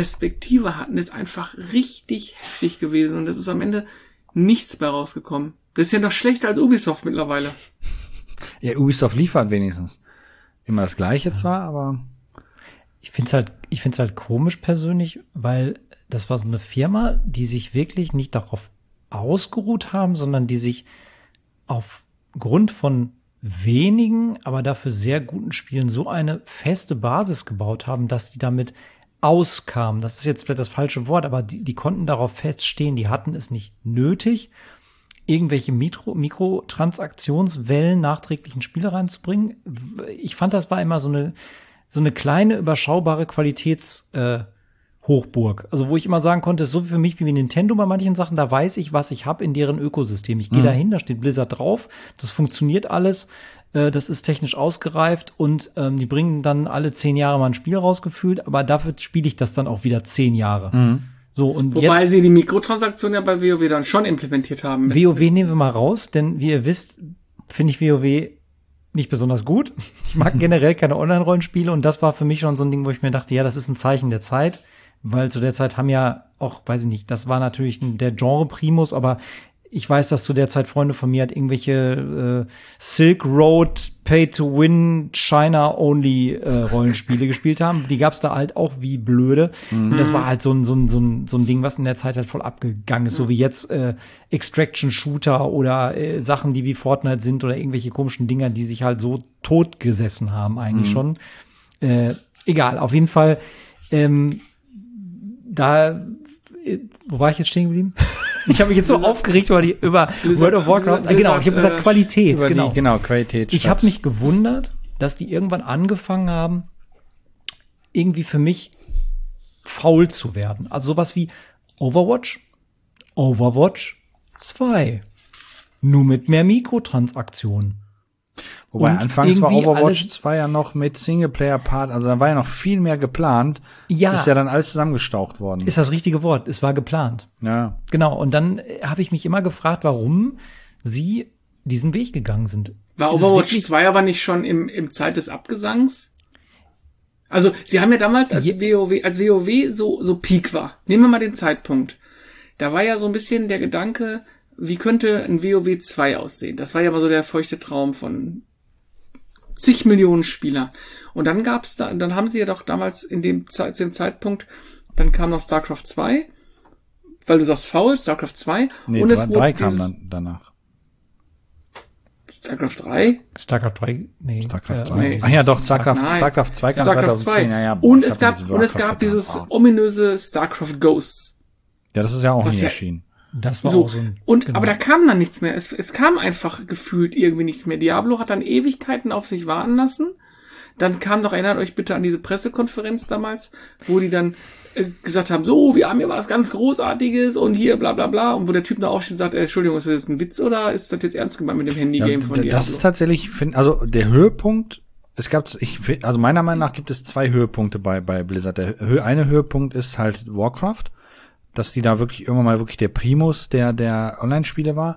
Perspektive hatten, ist einfach richtig heftig gewesen und es ist am Ende nichts bei rausgekommen. Das ist ja noch schlechter als Ubisoft mittlerweile. Ja, Ubisoft liefert wenigstens. Immer das Gleiche zwar, aber ich find's halt, ich find's halt komisch persönlich, weil das war so eine Firma, die sich wirklich nicht darauf ausgeruht haben, sondern die sich aufgrund von wenigen, aber dafür sehr guten Spielen so eine feste Basis gebaut haben, dass die damit auskamen. Das ist jetzt vielleicht das falsche Wort, aber die, die konnten darauf feststehen. Die hatten es nicht nötig, irgendwelche Mikro, Mikrotransaktionswellen nachträglich in Spiele reinzubringen. Ich fand, das war immer so eine, so eine kleine, überschaubare Qualitäts, äh, Hochburg. Also wo ich immer sagen konnte, so für mich wie Nintendo bei manchen Sachen, da weiß ich, was ich habe in deren Ökosystem. Ich gehe Mhm. dahin, da steht Blizzard drauf, das funktioniert alles, äh, das ist technisch ausgereift und ähm, die bringen dann alle zehn Jahre mal ein Spiel rausgefühlt, aber dafür spiele ich das dann auch wieder zehn Jahre. Mhm. So, und Wobei jetzt, sie die Mikrotransaktionen ja bei WoW dann schon implementiert haben. WoW nehmen wir mal raus, denn wie ihr wisst, finde ich WoW nicht besonders gut. Ich mag generell keine Online-Rollenspiele und das war für mich schon so ein Ding, wo ich mir dachte, ja, das ist ein Zeichen der Zeit. Weil zu der Zeit haben ja auch, weiß ich nicht, das war natürlich der Genre-Primus, aber ich weiß, dass zu der Zeit Freunde von mir halt irgendwelche äh, Silk Road, Pay-to-Win, China-Only äh, Rollenspiele gespielt haben. Die gab's da halt auch wie blöde. Mhm. Und das war halt so ein, so ein, so ein, so ein Ding, was in der Zeit halt voll abgegangen ist. Mhm. So wie jetzt äh, Extraction-Shooter oder äh, Sachen, die wie Fortnite sind oder irgendwelche komischen Dinger, die sich halt so totgesessen haben eigentlich mhm. schon. Äh, egal, auf jeden Fall ähm, da, wo war ich jetzt stehen geblieben? Ich habe mich jetzt so aufgeregt über, die, über World of Warcraft. Blizzard, genau, ich habe gesagt Qualität. Genau, die, genau Qualität. Ich habe mich gewundert, dass die irgendwann angefangen haben, irgendwie für mich faul zu werden. Also sowas wie Overwatch, Overwatch zwei. Nur mit mehr Mikrotransaktionen. Wobei Und anfangs war irgendwie Overwatch alles- zwei ja noch mit Singleplayer-Part, also da war ja noch viel mehr geplant. Ja. Ist ja dann alles zusammengestaucht worden. Ist das richtige Wort. Es war geplant. ja. Genau. Und dann äh, habe ich mich immer gefragt, warum sie diesen Weg gegangen sind. War Ist es Overwatch wirklich- zwei aber nicht schon im, im Zeit des Abgesangs? Also, sie haben ja damals, als Je- WoW, als WoW so, so Peak war. Nehmen wir mal den Zeitpunkt. Da war ja so ein bisschen der Gedanke, wie könnte ein WoW zwei aussehen? Das war ja mal so der feuchte Traum von zig Millionen Spieler. Und dann gab's da, dann haben sie ja doch damals in dem, Ze- zu dem Zeitpunkt, dann kam noch StarCraft zwei, weil du sagst faul, StarCraft zwei. Nee, und drei, es wurde drei kam dieses- dann danach. StarCraft drei? StarCraft drei? Nee. StarCraft äh, drei. nee. Ach ja, doch, StarCraft, Nein. StarCraft zwei kam StarCraft zweitausendzehn. zwei. Ja, ja, boah, und ich es hab gab, diese und es Warcraft gab dieses verpasst. ominöse StarCraft Ghosts. Ja, das ist ja auch was nie ja- erschienen. Das war So, auch so ein, und, genau. aber da kam dann nichts mehr. Es, es kam einfach gefühlt irgendwie nichts mehr. Diablo hat dann Ewigkeiten auf sich warten lassen. Dann kam doch, erinnert euch bitte an diese Pressekonferenz damals, wo die dann äh, gesagt haben, so, wir haben hier was ganz Großartiges und hier bla bla bla. Und wo der Typ da aufsteht und sagt, äh, Entschuldigung, ist das jetzt ein Witz oder ist das jetzt ernst gemeint mit dem Handygame Ja, von d- Diablo? das ist tatsächlich, find, also der Höhepunkt, es gab, ich, find- also meiner Meinung nach gibt es zwei Höhepunkte bei, bei Blizzard. Der Hö- eine Höhepunkt ist halt Warcraft, dass die da wirklich irgendwann mal wirklich der Primus der, der Online-Spiele war.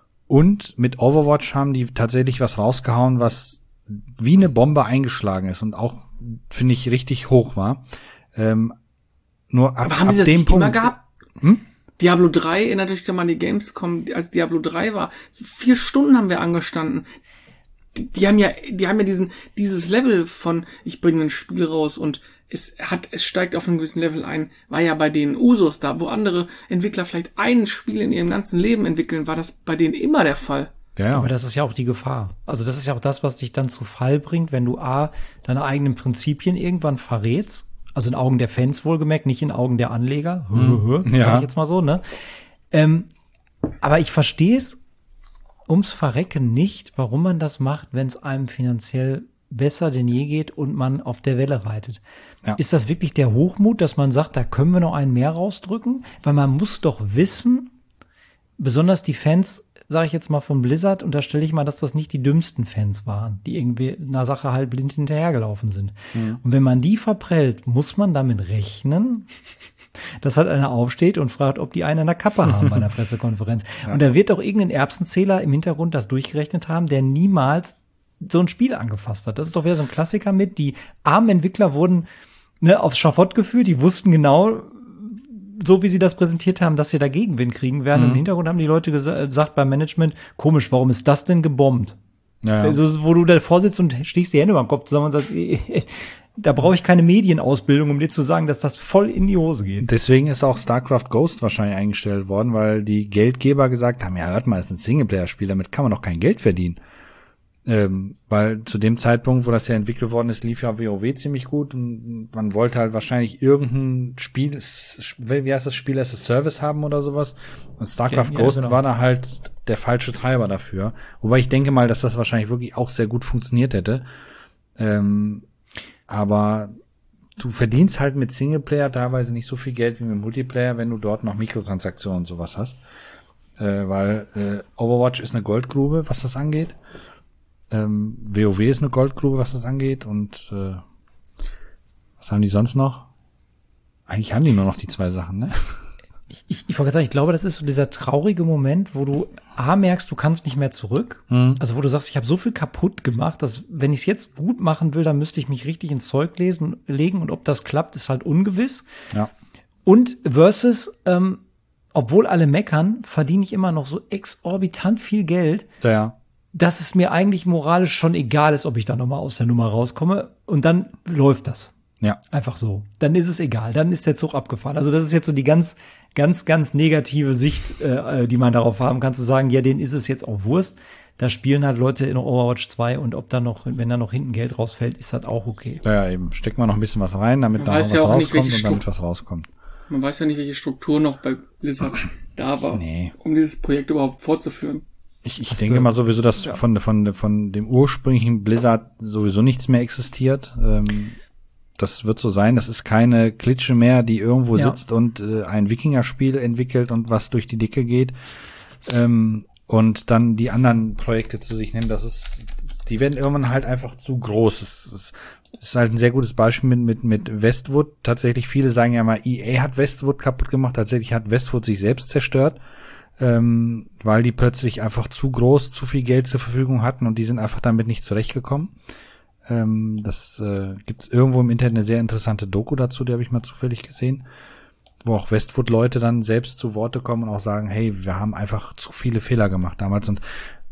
Und mit Overwatch haben die tatsächlich was rausgehauen, was wie eine Bombe eingeschlagen ist und auch, finde ich, richtig hoch war. Ähm, nur ab, aber haben ab sie das dem nicht Punkt. immer gehabt? Hm? Diablo drei, erinnert euch doch mal an die Gamescom, als Diablo drei war. Vier Stunden haben wir angestanden. Die, die haben ja, die haben ja diesen, dieses Level von, ich bringe ein Spiel raus und es hat, es steigt auf einem gewissen Level ein, war ja bei den Usos da, wo andere Entwickler vielleicht ein Spiel in ihrem ganzen Leben entwickeln, war das bei denen immer der Fall. Ja, ja. Aber das ist ja auch die Gefahr. Also das ist ja auch das, was dich dann zu Fall bringt, wenn du A, deine eigenen Prinzipien irgendwann verrätst. Also in Augen der Fans wohlgemerkt, nicht in Augen der Anleger. Hö, hö, Ja. sag ich jetzt mal so, ne? Ähm, aber ich verstehe es ums Verrecken nicht, warum man das macht, wenn es einem finanziell besser denn je geht und man auf der Welle reitet. Ja. Ist das wirklich der Hochmut, dass man sagt, da können wir noch einen mehr rausdrücken? Weil man muss doch wissen, besonders die Fans, sage ich jetzt mal von Blizzard, unterstelle ich mal, dass das nicht die dümmsten Fans waren, die irgendwie einer Sache halt blind hinterhergelaufen sind. Mhm. Und wenn man die verprellt, muss man damit rechnen, dass halt einer aufsteht und fragt, ob die einen an der Kappe haben bei einer Pressekonferenz. Ja. Und da wird doch irgendein Erbsenzähler im Hintergrund das durchgerechnet haben, der niemals so ein Spiel angefasst hat. Das ist doch wieder so ein Klassiker mit, die armen Entwickler wurden ne, aufs Schafott geführt, die wussten genau, so wie sie das präsentiert haben, dass sie da Gegenwind kriegen werden. Mhm. Im Hintergrund haben die Leute gesa- gesagt beim Management, komisch, warum ist das denn gebombt? Ja. Also, wo du davor sitzt und stichst die Hände über den Kopf zusammen und sagst, da brauche ich keine Medienausbildung, um dir zu sagen, dass das voll in die Hose geht. Deswegen ist auch StarCraft Ghost wahrscheinlich eingestellt worden, weil die Geldgeber gesagt haben, ja, hört mal, es ist ein Singleplayer-Spiel, damit kann man doch kein Geld verdienen. Ähm, weil zu dem Zeitpunkt, wo das ja entwickelt worden ist, lief ja WoW ziemlich gut und man wollte halt wahrscheinlich irgendein Spiel, wie heißt das Spiel, as a Service haben oder sowas. Und StarCraft ja, Ghost ja, genau. war da halt der falsche Treiber dafür. Wobei ich denke mal, dass das wahrscheinlich wirklich auch sehr gut funktioniert hätte. Ähm, aber du verdienst halt mit Singleplayer teilweise nicht so viel Geld wie mit Multiplayer, wenn du dort noch Mikrotransaktionen und sowas hast. Äh, weil äh, Overwatch ist eine Goldgrube, was das angeht. Ähm, WoW ist eine Goldgrube, was das angeht. Und äh, was haben die sonst noch? Eigentlich haben die nur noch die zwei Sachen, ne? Ich, ich, ich wollte sagen, ich glaube, das ist so dieser traurige Moment, wo du A merkst, du kannst nicht mehr zurück. Mhm. Also wo du sagst, ich habe so viel kaputt gemacht, dass wenn ich es jetzt gut machen will, dann müsste ich mich richtig ins Zeug lesen, legen. Und ob das klappt, ist halt ungewiss. Ja. Und versus, ähm, obwohl alle meckern, verdiene ich immer noch so exorbitant viel Geld. Ja, ja. Dass es mir eigentlich moralisch schon egal ist, ob ich da nochmal aus der Nummer rauskomme. Und dann läuft das. Ja. Einfach so. Dann ist es egal. Dann ist der Zug abgefahren. Also das ist jetzt so die ganz, ganz, ganz negative Sicht, äh, die man darauf haben kann, zu sagen, ja, denen ist es jetzt auch Wurst. Da spielen halt Leute in Overwatch zwei und ob da noch, wenn da noch hinten Geld rausfällt, ist das auch okay. Ja, ja, eben. Stecken wir noch ein bisschen was rein, damit da was ja rauskommt nicht, und damit was rauskommt. Man weiß ja nicht, welche Struktur noch bei Blizzard da war, nee. um dieses Projekt überhaupt fortzuführen. Ich, ich denke mal sowieso, dass ja. von, von, von dem ursprünglichen Blizzard sowieso nichts mehr existiert. Ähm, das wird so sein. Das ist keine Klitsche mehr, die irgendwo ja. sitzt und äh, ein Wikinger-Spiel entwickelt und was durch die Dicke geht. Ähm, und dann die anderen Projekte zu sich nehmen. Das ist, die werden irgendwann halt einfach zu groß. Es ist, ist halt ein sehr gutes Beispiel mit, mit, mit Westwood. Tatsächlich, viele sagen ja mal, E A hat Westwood kaputt gemacht. Tatsächlich hat Westwood sich selbst zerstört. Ähm, weil die plötzlich einfach zu groß, zu viel Geld zur Verfügung hatten und die sind einfach damit nicht zurechtgekommen. Ähm, das äh, gibt's irgendwo im Internet eine sehr interessante Doku dazu, die habe ich mal zufällig gesehen, wo auch Westwood-Leute dann selbst zu Worte kommen und auch sagen, hey, wir haben einfach zu viele Fehler gemacht damals. Und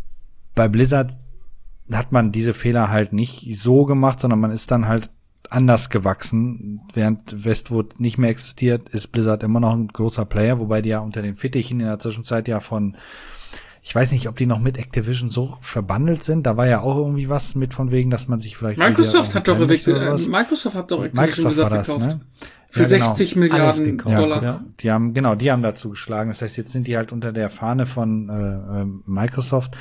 bei Blizzard hat man diese Fehler halt nicht so gemacht, sondern man ist dann halt anders gewachsen. Während Westwood nicht mehr existiert, ist Blizzard immer noch ein großer Player, wobei die ja unter den Fittichen in der Zwischenzeit ja von, ich weiß nicht, ob die noch mit Activision so verbandelt sind. Da war ja auch irgendwie was mit von wegen, dass man sich vielleicht Microsoft hat doch äh, Microsoft hat doch Activision Microsoft war das, gekauft. Ne? Für ja, genau. sechzig Milliarden Dollar. Ja, die haben genau, die haben dazu geschlagen. Das heißt, jetzt sind die halt unter der Fahne von äh, Microsoft.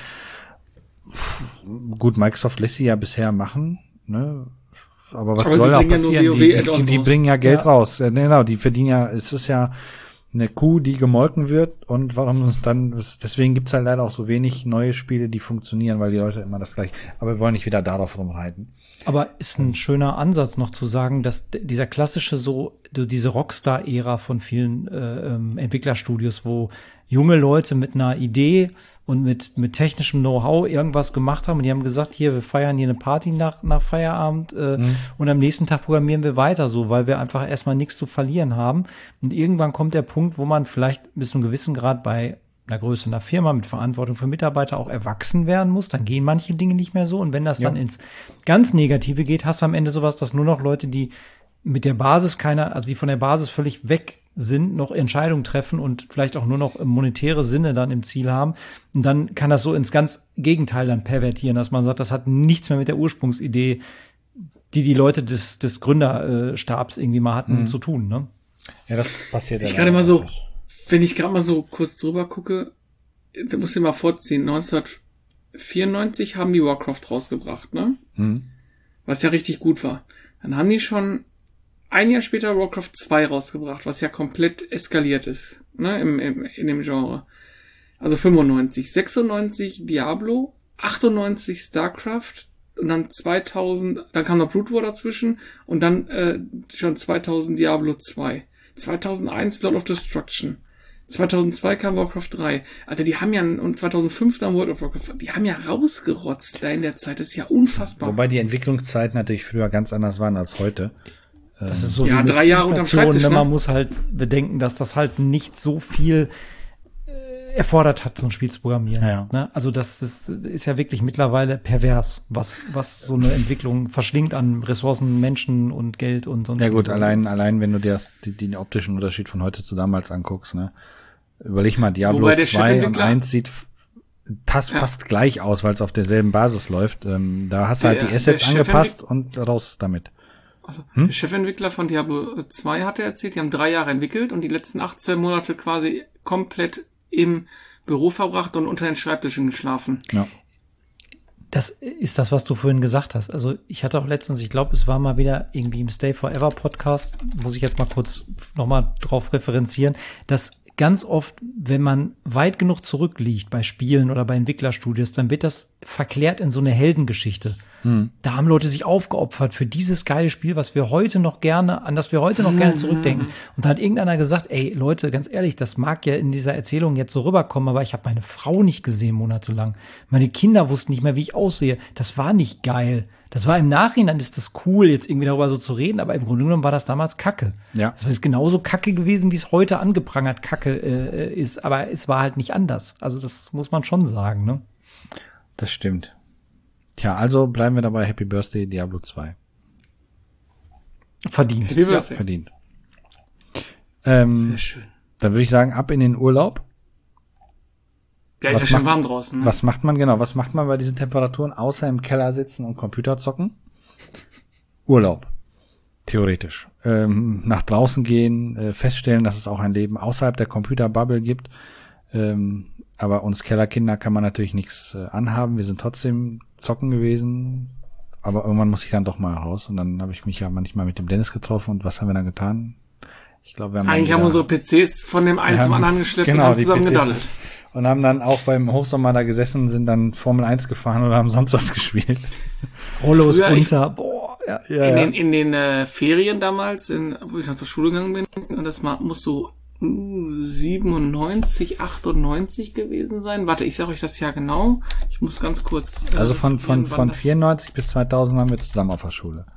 Gut, Microsoft lässt sie ja bisher machen, ne? Aber was Aber soll da passieren? Ja die, die, die bringen ja Geld ja. raus. Ja, genau, die verdienen ja, es ist ja eine Kuh, die gemolken wird und warum dann, deswegen gibt's halt leider auch so wenig neue Spiele, die funktionieren, weil die Leute immer das gleiche, aber wir wollen nicht wieder darauf rumreiten. Aber ist ein schöner Ansatz noch zu sagen, dass dieser klassische so, diese Rockstar-Ära von vielen äh, ähm, Entwicklerstudios, wo junge Leute mit einer Idee und mit mit technischem Know-how irgendwas gemacht haben und die haben gesagt, hier, wir feiern hier eine Party nach nach Feierabend äh, mhm. und am nächsten Tag programmieren wir weiter so, weil wir einfach erstmal nichts zu verlieren haben. Und irgendwann kommt der Punkt, wo man vielleicht bis zu einem gewissen Grad bei einer Größe einer Firma mit Verantwortung für Mitarbeiter auch erwachsen werden muss, dann gehen manche Dinge nicht mehr so. Und wenn das ja. dann ins ganz Negative geht, hast du am Ende sowas, dass nur noch Leute, die mit der Basis keiner, also die von der Basis völlig weg sind, noch Entscheidungen treffen und vielleicht auch nur noch monetäre Sinne dann im Ziel haben. Und dann kann das so ins ganz Gegenteil dann pervertieren, dass man sagt, das hat nichts mehr mit der Ursprungsidee, die die Leute des, des Gründerstabs irgendwie mal hatten, mhm. zu tun, ne? Ja, das passiert ja. Ich gerade mal so, wenn ich gerade mal so kurz drüber gucke, da muss ich mal vorziehen, neunzehnhundertvierundneunzig haben die Warcraft rausgebracht, ne? Mhm. Was ja richtig gut war. Dann haben die schon ein Jahr später Warcraft zwei rausgebracht, was ja komplett eskaliert ist, ne, im, im, in dem Genre. Also fünfundneunzig, sechsundneunzig Diablo, achtundneunzig StarCraft und dann zweitausend, dann kam noch Brood War dazwischen und dann äh, schon zweitausend Diablo zwei. zweitausendeins Lord of Destruction. zweitausendzwei kam Warcraft drei. Alter, die haben ja, und zweitausendfünf dann World of Warcraft, die haben ja rausgerotzt da in der Zeit. Das ist ja unfassbar. Wobei die Entwicklungszeiten natürlich früher ganz anders waren als heute. Das ist so ja, wie drei Jahre unterm Schreibtisch, ne? ne? Man muss halt bedenken, dass das halt nicht so viel äh, erfordert hat, so ein Spiel zu programmieren. Ja. Ne? Also das, das ist ja wirklich mittlerweile pervers, was, was so eine Entwicklung verschlingt an Ressourcen, Menschen und Geld und sonst. Ja gut, was. allein, allein wenn du dir das, die, den optischen Unterschied von heute zu damals anguckst, ne? Überleg mal, Diablo Wobei der zwei und Chefentwickler- eins sieht f- fast, Ja. fast gleich aus, weil es auf derselben Basis läuft. Ähm, da hast du halt Der- die Assets der angepasst und raus damit. Also, Hm? der Chefentwickler von Diablo zwei hat er erzählt, die haben drei Jahre entwickelt und die letzten achtzehn Monate quasi komplett im Büro verbracht und unter den Schreibtischen geschlafen. Ja. Das ist das, was du vorhin gesagt hast. Also ich hatte auch letztens, ich glaube, es war mal wieder irgendwie im Stay Forever Podcast, muss ich jetzt mal kurz nochmal drauf referenzieren, dass ganz oft, wenn man weit genug zurückliegt bei Spielen oder bei Entwicklerstudios, dann wird das verklärt in so eine Heldengeschichte. Hm. Da haben Leute sich aufgeopfert für dieses geile Spiel, was wir heute noch gerne, an das wir heute noch gerne zurückdenken. Und da hat irgendeiner gesagt, ey Leute, ganz ehrlich, das mag ja in dieser Erzählung jetzt so rüberkommen, aber ich habe meine Frau nicht gesehen monatelang. Meine Kinder wussten nicht mehr, wie ich aussehe. Das war nicht geil. Das war im Nachhinein, ist das cool, jetzt irgendwie darüber so zu reden, aber im Grunde genommen war das damals Kacke. Ja. Das ist genauso Kacke gewesen, wie es heute angeprangert Kacke äh, ist, aber es war halt nicht anders. Also das muss man schon sagen, ne? Das stimmt. Tja, also bleiben wir dabei. Happy Birthday, Diablo zwei. Verdient. Happy Birthday. Verdient. Ähm, Sehr schön. dann würde ich sagen, ab in den Urlaub. Da ist Was ja schon macht- warm draußen. Ne? Was macht man genau? Was macht man bei diesen Temperaturen, außer im Keller sitzen und Computer zocken? Urlaub. Theoretisch. Ähm, nach draußen gehen, äh, feststellen, dass es auch ein Leben außerhalb der Computerbubble gibt. Ähm, aber uns Kellerkinder kann man natürlich nichts äh, anhaben. Wir sind trotzdem zocken gewesen. Aber irgendwann muss ich dann doch mal raus. Und dann habe ich mich ja manchmal mit dem Dennis getroffen. Und was haben wir dann getan? Ich glaube, wir haben Eigentlich dann haben wieder- unsere P Cs von dem einen Wir zum haben- anderen geschleppt genau, und haben die zusammen P Cs gedaddelt. Und haben dann auch beim Hochsommer da gesessen, sind dann Formel eins gefahren oder haben sonst was gespielt. Rollos Früher, ich- unter, boah, ja. Ja, In ja. den, in den äh, Ferien damals, in, wo ich noch zur Schule gegangen bin, und das mal, muss so uh, siebenundneunzig, achtundneunzig gewesen sein. Warte, ich sage euch das Jahr genau. Ich muss ganz kurz. Äh, Also von, von, irgendwann von das- vierundneunzig bis zweitausend waren wir zusammen auf der Schule.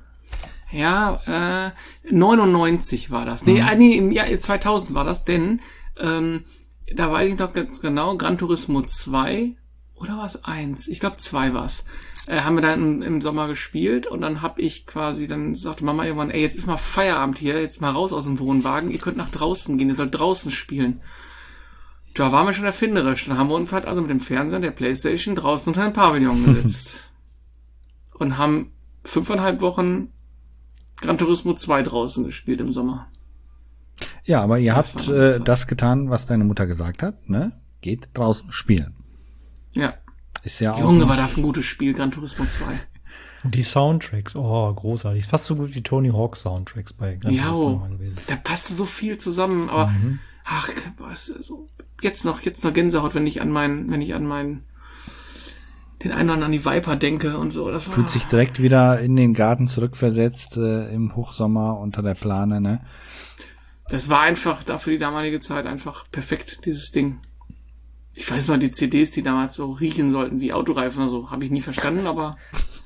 Ja, äh, neunundneunzig war das. Nee, äh, nee, im Jahr zweitausend war das, denn ähm, da weiß ich noch ganz genau, Gran Turismo zwei oder war es eins? Ich glaube zwei war es. Äh, haben wir dann im, im Sommer gespielt und dann hab ich quasi, dann sagte Mama irgendwann, ey, jetzt ist mal Feierabend hier, jetzt mal raus aus dem Wohnwagen, ihr könnt nach draußen gehen, ihr sollt draußen spielen. Da waren wir schon erfinderisch. Dann haben wir uns halt also mit dem Fernseher, der Playstation, draußen unter den Pavillon gesetzt. Und haben fünfeinhalb Wochen Gran Turismo zwei draußen gespielt im Sommer. Ja, aber ihr Das habt war äh, Zeit. das getan, was deine Mutter gesagt hat, ne? Geht draußen spielen. Ja. Ist ja auch. Junge, war das ein gutes Spiel, Gran Turismo zwei. Und die Soundtracks, oh, großartig. Fast so gut wie Tony Hawk Soundtracks bei Gran Ja, Turismo oh, mal gewesen. da passte so viel zusammen, aber Mhm. ach, was, so, jetzt noch, jetzt noch Gänsehaut, wenn ich an meinen, wenn ich an meinen, den einen oder anderen an die Viper denke und so. Das war, Fühlt sich direkt wieder in den Garten zurückversetzt, äh, im Hochsommer unter der Plane, ne? das war einfach da für die damalige Zeit einfach perfekt, dieses Ding. Ich weiß noch, die C Ds, die damals so riechen sollten wie Autoreifen oder so, habe ich nie verstanden, aber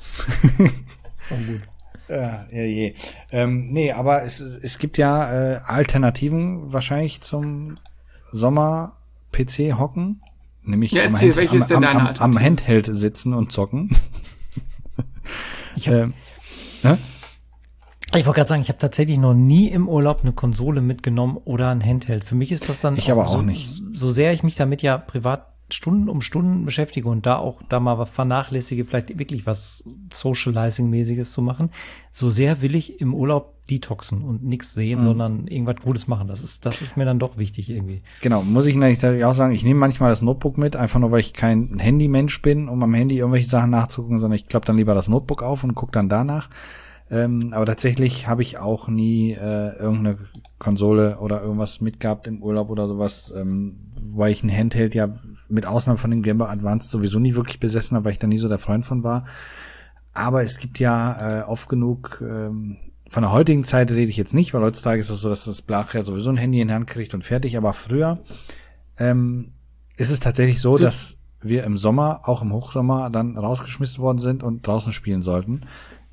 Oh, gut. Ja, ja, je. Ähm, nee, aber es, es gibt ja äh, Alternativen wahrscheinlich zum Sommer-P C-Hocken. Nämlich Ja, am, erzähl, Hand, welche am, ist denn am, deine am, am Alternative? Handheld sitzen und zocken. Ich hab, ähm, ne? Ich wollte gerade sagen, ich habe tatsächlich noch nie im Urlaub eine Konsole mitgenommen oder ein Handheld. Für mich ist das dann Ich aber auch so, nicht. So sehr ich mich damit ja privat Stunden um Stunden beschäftige und da auch da mal was vernachlässige, vielleicht wirklich was Socializing-mäßiges zu machen, so sehr will ich im Urlaub detoxen und nichts sehen, Mhm. sondern irgendwas Gutes machen. Das ist, das ist mir dann doch wichtig irgendwie. Genau, muss ich natürlich auch sagen, ich nehme manchmal das Notebook mit, einfach nur, weil ich kein Handymensch bin, um am Handy irgendwelche Sachen nachzugucken, sondern ich klappe dann lieber das Notebook auf und gucke dann danach. Ähm, aber tatsächlich habe ich auch nie äh, irgendeine Konsole oder irgendwas mitgehabt im Urlaub oder sowas, ähm, weil ich ein Handheld ja mit Ausnahme von dem Game Boy Advance sowieso nie wirklich besessen habe, weil ich da nie so der Freund von war. Aber es gibt ja äh, oft genug, ähm, von der heutigen Zeit rede ich jetzt nicht, weil heutzutage ist es so, dass das Blach ja sowieso ein Handy in die Hand kriegt und fertig, aber früher ähm, ist es tatsächlich so, dass wir im Sommer, auch im Hochsommer, dann rausgeschmissen worden sind und draußen spielen sollten.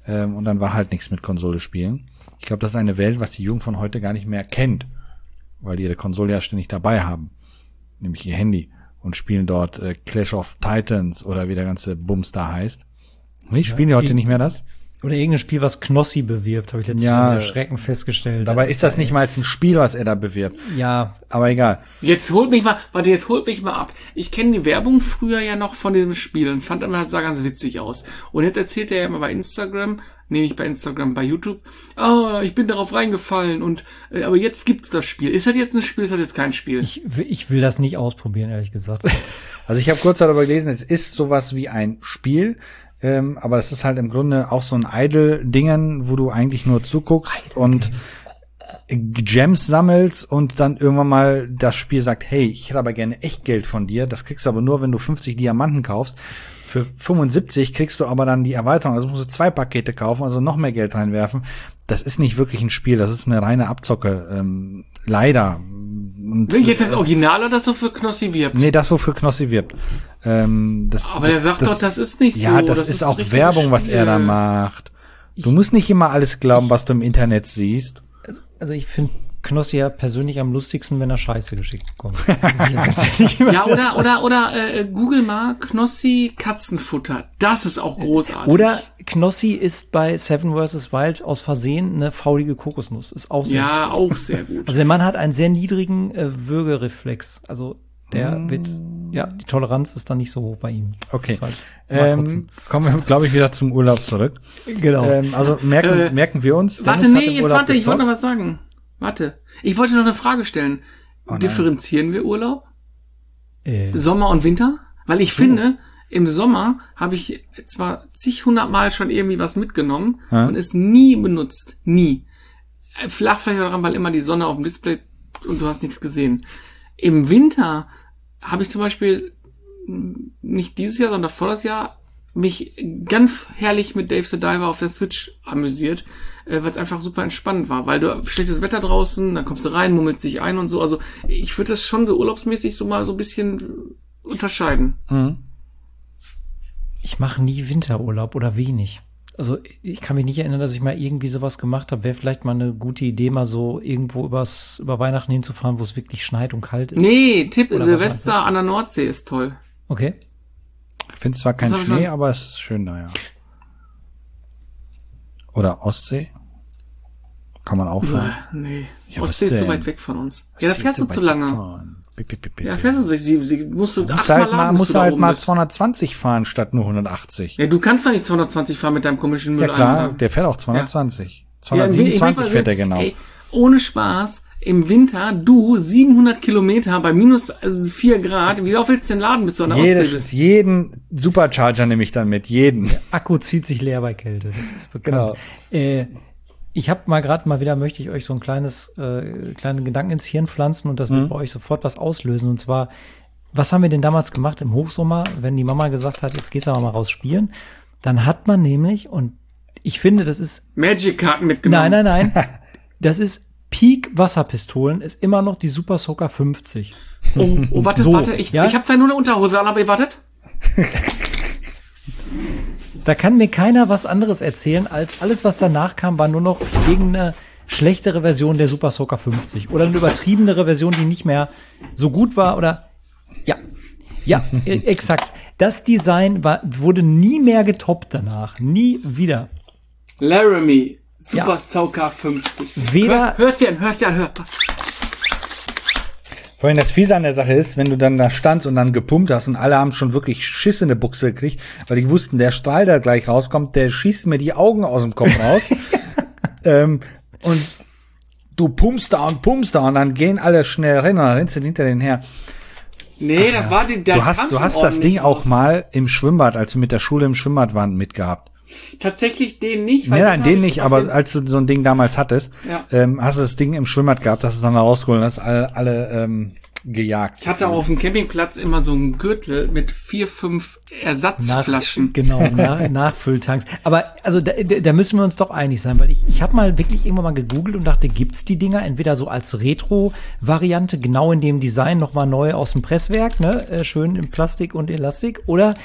Ähm, und dann war halt nichts mit Konsole spielen. Ich glaube, das ist eine Welt, was die Jugend von heute gar nicht mehr kennt, weil die ihre Konsole ja ständig dabei haben, nämlich ihr Handy, und spielen dort äh, Clash of Titans oder wie der ganze Bums da heißt. Nee, spielen ja, die heute nicht mehr das? Oder irgendein Spiel, was Knossi bewirbt, habe ich letztens ja, mit Erschrecken festgestellt. Dabei ist das nicht mal jetzt ein Spiel, was er da bewirbt. Ja. Aber egal. Jetzt holt mich mal, warte, jetzt holt mich mal ab. Ich kenne die Werbung früher ja noch von diesem Spiel und fand immer, das sah ganz witzig aus. Und jetzt erzählt er ja immer bei Instagram, nee, nicht bei Instagram, bei YouTube, oh, ich bin darauf reingefallen und, äh, aber jetzt gibt's das Spiel. Ist das jetzt ein Spiel, ist das jetzt kein Spiel? Ich, ich will das nicht ausprobieren, ehrlich gesagt. Also ich habe kurz darüber gelesen, es ist sowas wie ein Spiel, Ähm, aber es ist halt im Grunde auch so ein Idle-Dingen, wo du eigentlich nur zuguckst Idle und Gems sammelst und dann irgendwann mal das Spiel sagt, hey, ich hätte aber gerne echt Geld von dir. Das kriegst du aber nur, wenn du fünfzig Diamanten kaufst. Für fünfundsiebzig kriegst du aber dann die Erweiterung. Also musst du zwei Pakete kaufen, also noch mehr Geld reinwerfen. Das ist nicht wirklich ein Spiel, das ist eine reine Abzocke. Ähm, leider. Und, jetzt das Original oder das so für Knossi wirbt? Nee, das, wofür Knossi wirbt. Ähm, das, aber das, er sagt das, doch, das ist nicht ja, so. Ja, das, das ist, ist auch Werbung, was er da macht. Du musst nicht immer alles glauben, was du im Internet siehst. Also ich finde Knossi ja persönlich am lustigsten, wenn er Scheiße geschickt bekommt. Ja, oder oder oder äh, Google mal Knossi Katzenfutter. Das ist auch großartig. Oder Knossi ist bei Seven versus. Wild aus Versehen eine faulige Kokosnuss. Ist auch sehr Ja, gut. auch sehr gut. Also der Mann hat einen sehr niedrigen äh, Würgereflex. Also der mm. wird, ja, die Toleranz ist dann nicht so hoch bei ihm. Okay. Halt ähm, kommen wir, glaube ich, wieder zum Urlaub zurück. Genau. Ähm, also merken, äh, merken wir uns. Warte, nee, jetzt warte, ich wollte noch was sagen. Warte. Ich wollte noch eine Frage stellen. Oh, differenzieren wir Urlaub? Äh. Sommer und Winter? Weil ich so. finde, im Sommer habe ich zwar zig hundert Mal schon irgendwie was mitgenommen ja. und es nie benutzt. Nie. Flach vielleicht daran, weil immer die Sonne auf dem Display und du hast nichts gesehen. Im Winter habe ich zum Beispiel nicht dieses Jahr, sondern vor das Jahr mich ganz herrlich mit Dave the Diver auf der Switch amüsiert, äh, weil es einfach super entspannt war, weil du schlechtes Wetter draußen, dann kommst du rein, mummelst dich ein und so. Also ich würde das schon so urlaubsmäßig so mal so ein bisschen unterscheiden. Mhm. Ich mache nie Winterurlaub oder wenig. Also ich kann mich nicht erinnern, dass ich mal irgendwie sowas gemacht habe. Wäre vielleicht mal eine gute Idee, mal so irgendwo übers, über Weihnachten hinzufahren, wo es wirklich schneit und kalt ist. Nee, Tipp, oder Silvester an der Nordsee ist toll. Okay. Ich finde zwar kein Schnee, aber es ist schön da, ja. Oder Ostsee? Kann man auch fahren? Nee, ja, Ostsee ist so weit weg von uns. Ja, da fährst du zu lange. Bip, bip, bip, bip. Ja, fährst du sich, sie, sie musst du musst halt mal, musst halt mal zweihundertzwanzig fahren statt nur hundertachtzig. Ja, du kannst doch nicht zweihundertzwanzig fahren mit deinem komischen Müll. Ja klar, der fährt auch zweihundertzwanzig. Ja. zweihundertsiebenundzwanzig ja, fährt er genau. Ey, ohne Spaß, im Winter, du siebenhundert Kilometer bei minus vier Grad, wie oft willst du denn laden, bis du an der Jede, Ostsee bist? Jeden Supercharger nehme ich dann mit, jeden. Der Akku zieht sich leer bei Kälte, das ist bekannt. Genau. Äh, ich habe mal gerade mal wieder, möchte ich euch so ein kleines, äh, kleinen Gedanken ins Hirn pflanzen und das mhm. wird bei euch sofort was auslösen. Und zwar, was haben wir denn damals gemacht im Hochsommer, wenn die Mama gesagt hat, jetzt gehst du aber mal raus spielen? Dann hat man nämlich, und ich finde, das ist... Magic-Karten mitgenommen. Nein, nein, nein. Das ist Peak-Wasserpistolen, ist immer noch die Super Soaker fünfzig. Oh, oh warte, so, warte, ich, ja? ich habe zwar nur eine Unterhose an, aber ihr wartet. Da kann mir keiner was anderes erzählen, als alles, was danach kam, war nur noch irgendeine schlechtere Version der Super Soaker fünfzig. Oder eine übertriebenere Version, die nicht mehr so gut war, oder, ja, ja, exakt. Das Design war, wurde nie mehr getoppt danach. Nie wieder. Laramie, Super ja. Soaker fünfzig. Weder, hör, hörst dir an, hörst dir an, hör. Vorhin das Fiese an der Sache ist, wenn du dann da standst und dann gepumpt hast und alle haben schon wirklich Schiss in der Buchse gekriegt, weil die wussten, der Strahl, der gleich rauskommt, der schießt mir die Augen aus dem Kopf raus. ähm, und du pumpst da und pumpst da und dann gehen alle schnell rein und dann rennst du hinter denen her. Nee, Ach, das war die, der Du hast, du hast das Ding auch mal im Schwimmbad, als wir mit der Schule im Schwimmbad waren, mitgehabt. Tatsächlich den nicht. Weil nein, nein, den nicht, aber als du so ein Ding damals hattest, ja. ähm, hast du das Ding im Schwimmbad gehabt, hast es dann rausgeholt und hast alle, alle ähm, gejagt. Ich hatte auch auf dem Campingplatz immer so einen Gürtel mit vier, fünf Ersatzflaschen. Nach, genau, nach, Nachfülltanks. Aber also da, da müssen wir uns doch einig sein, weil ich, ich habe mal wirklich irgendwann mal gegoogelt und dachte, gibt's die Dinger entweder so als Retro-Variante, genau in dem Design, nochmal neu aus dem Presswerk, ne, schön in Plastik und Elastik, oder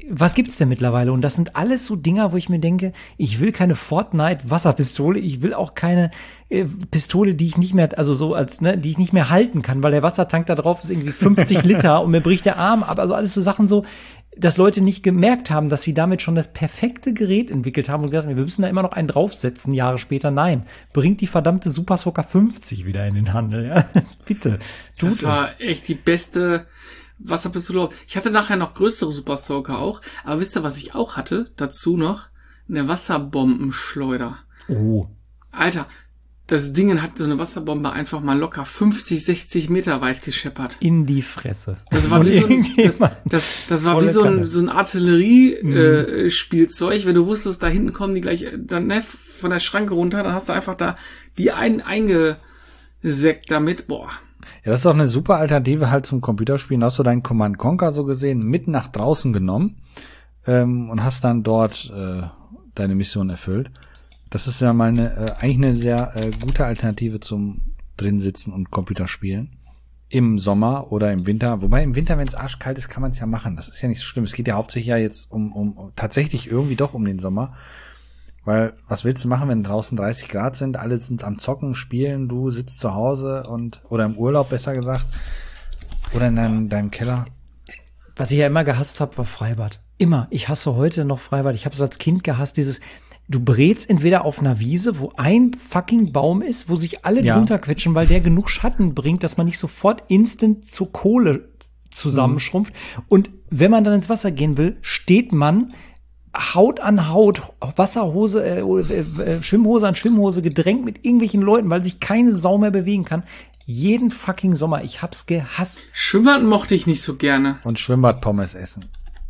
was gibt's denn mittlerweile? Und das sind alles so Dinger, wo ich mir denke, ich will keine Fortnite-Wasserpistole, ich will auch keine äh, Pistole, die ich nicht mehr, also so als, ne, die ich nicht mehr halten kann, weil der Wassertank da drauf ist irgendwie fünfzig Liter und mir bricht der Arm ab. Also alles so Sachen so, dass Leute nicht gemerkt haben, dass sie damit schon das perfekte Gerät entwickelt haben und gesagt haben, wir müssen da immer noch einen draufsetzen, Jahre später. Nein, bringt die verdammte Super Soaker fünfzig wieder in den Handel. Ja? Bitte, tut Das es. war echt die beste Wasserpistole. Ich hatte nachher noch größere Super Soaker auch, aber wisst ihr, was ich auch hatte? Dazu noch eine Wasserbombenschleuder. Oh. Alter, das Ding hat so eine Wasserbombe einfach mal locker fünfzig, sechzig Meter weit gescheppert. In die Fresse. Das war wie so ein, das, das, das war wie so ein, so ein Artillerie-Spielzeug. Mhm. Äh, Wenn du wusstest, da hinten kommen die gleich dann ne, von der Schranke runter, dann hast du einfach da die einen eingesäckt damit. Boah. Ja, das ist doch eine super Alternative halt zum Computerspielen. Hast du deinen Command Conquer so gesehen mit nach draußen genommen ähm, und hast dann dort äh, deine Mission erfüllt. Das ist ja mal eine, äh, eigentlich eine sehr äh, gute Alternative zum Drinsitzen und Computerspielen. Im Sommer oder im Winter. Wobei im Winter, wenn es arschkalt ist, kann man es ja machen. Das ist ja nicht so schlimm. Es geht ja hauptsächlich ja jetzt um, um, um tatsächlich irgendwie doch um den Sommer. Weil, was willst du machen, wenn draußen dreißig Grad sind? Alle sind am Zocken, spielen, du sitzt zu Hause und, oder im Urlaub, besser gesagt. Oder in deinem, deinem Keller. Was ich ja immer gehasst habe, war Freibad. Immer. Ich hasse heute noch Freibad. Ich habe es als Kind gehasst, dieses, du brätst entweder auf einer Wiese, wo ein fucking Baum ist, wo sich alle Ja. drunter quetschen, weil der genug Schatten bringt, dass man nicht sofort instant zur Kohle zusammenschrumpft. Mhm. Und wenn man dann ins Wasser gehen will, steht man Haut an Haut, Wasserhose, äh, äh, Schwimmhose an Schwimmhose gedrängt mit irgendwelchen Leuten, weil sich keine Sau mehr bewegen kann. Jeden fucking Sommer. Ich hab's gehasst. Schwimmbad mochte ich nicht so gerne. Und Schwimmbadpommes essen.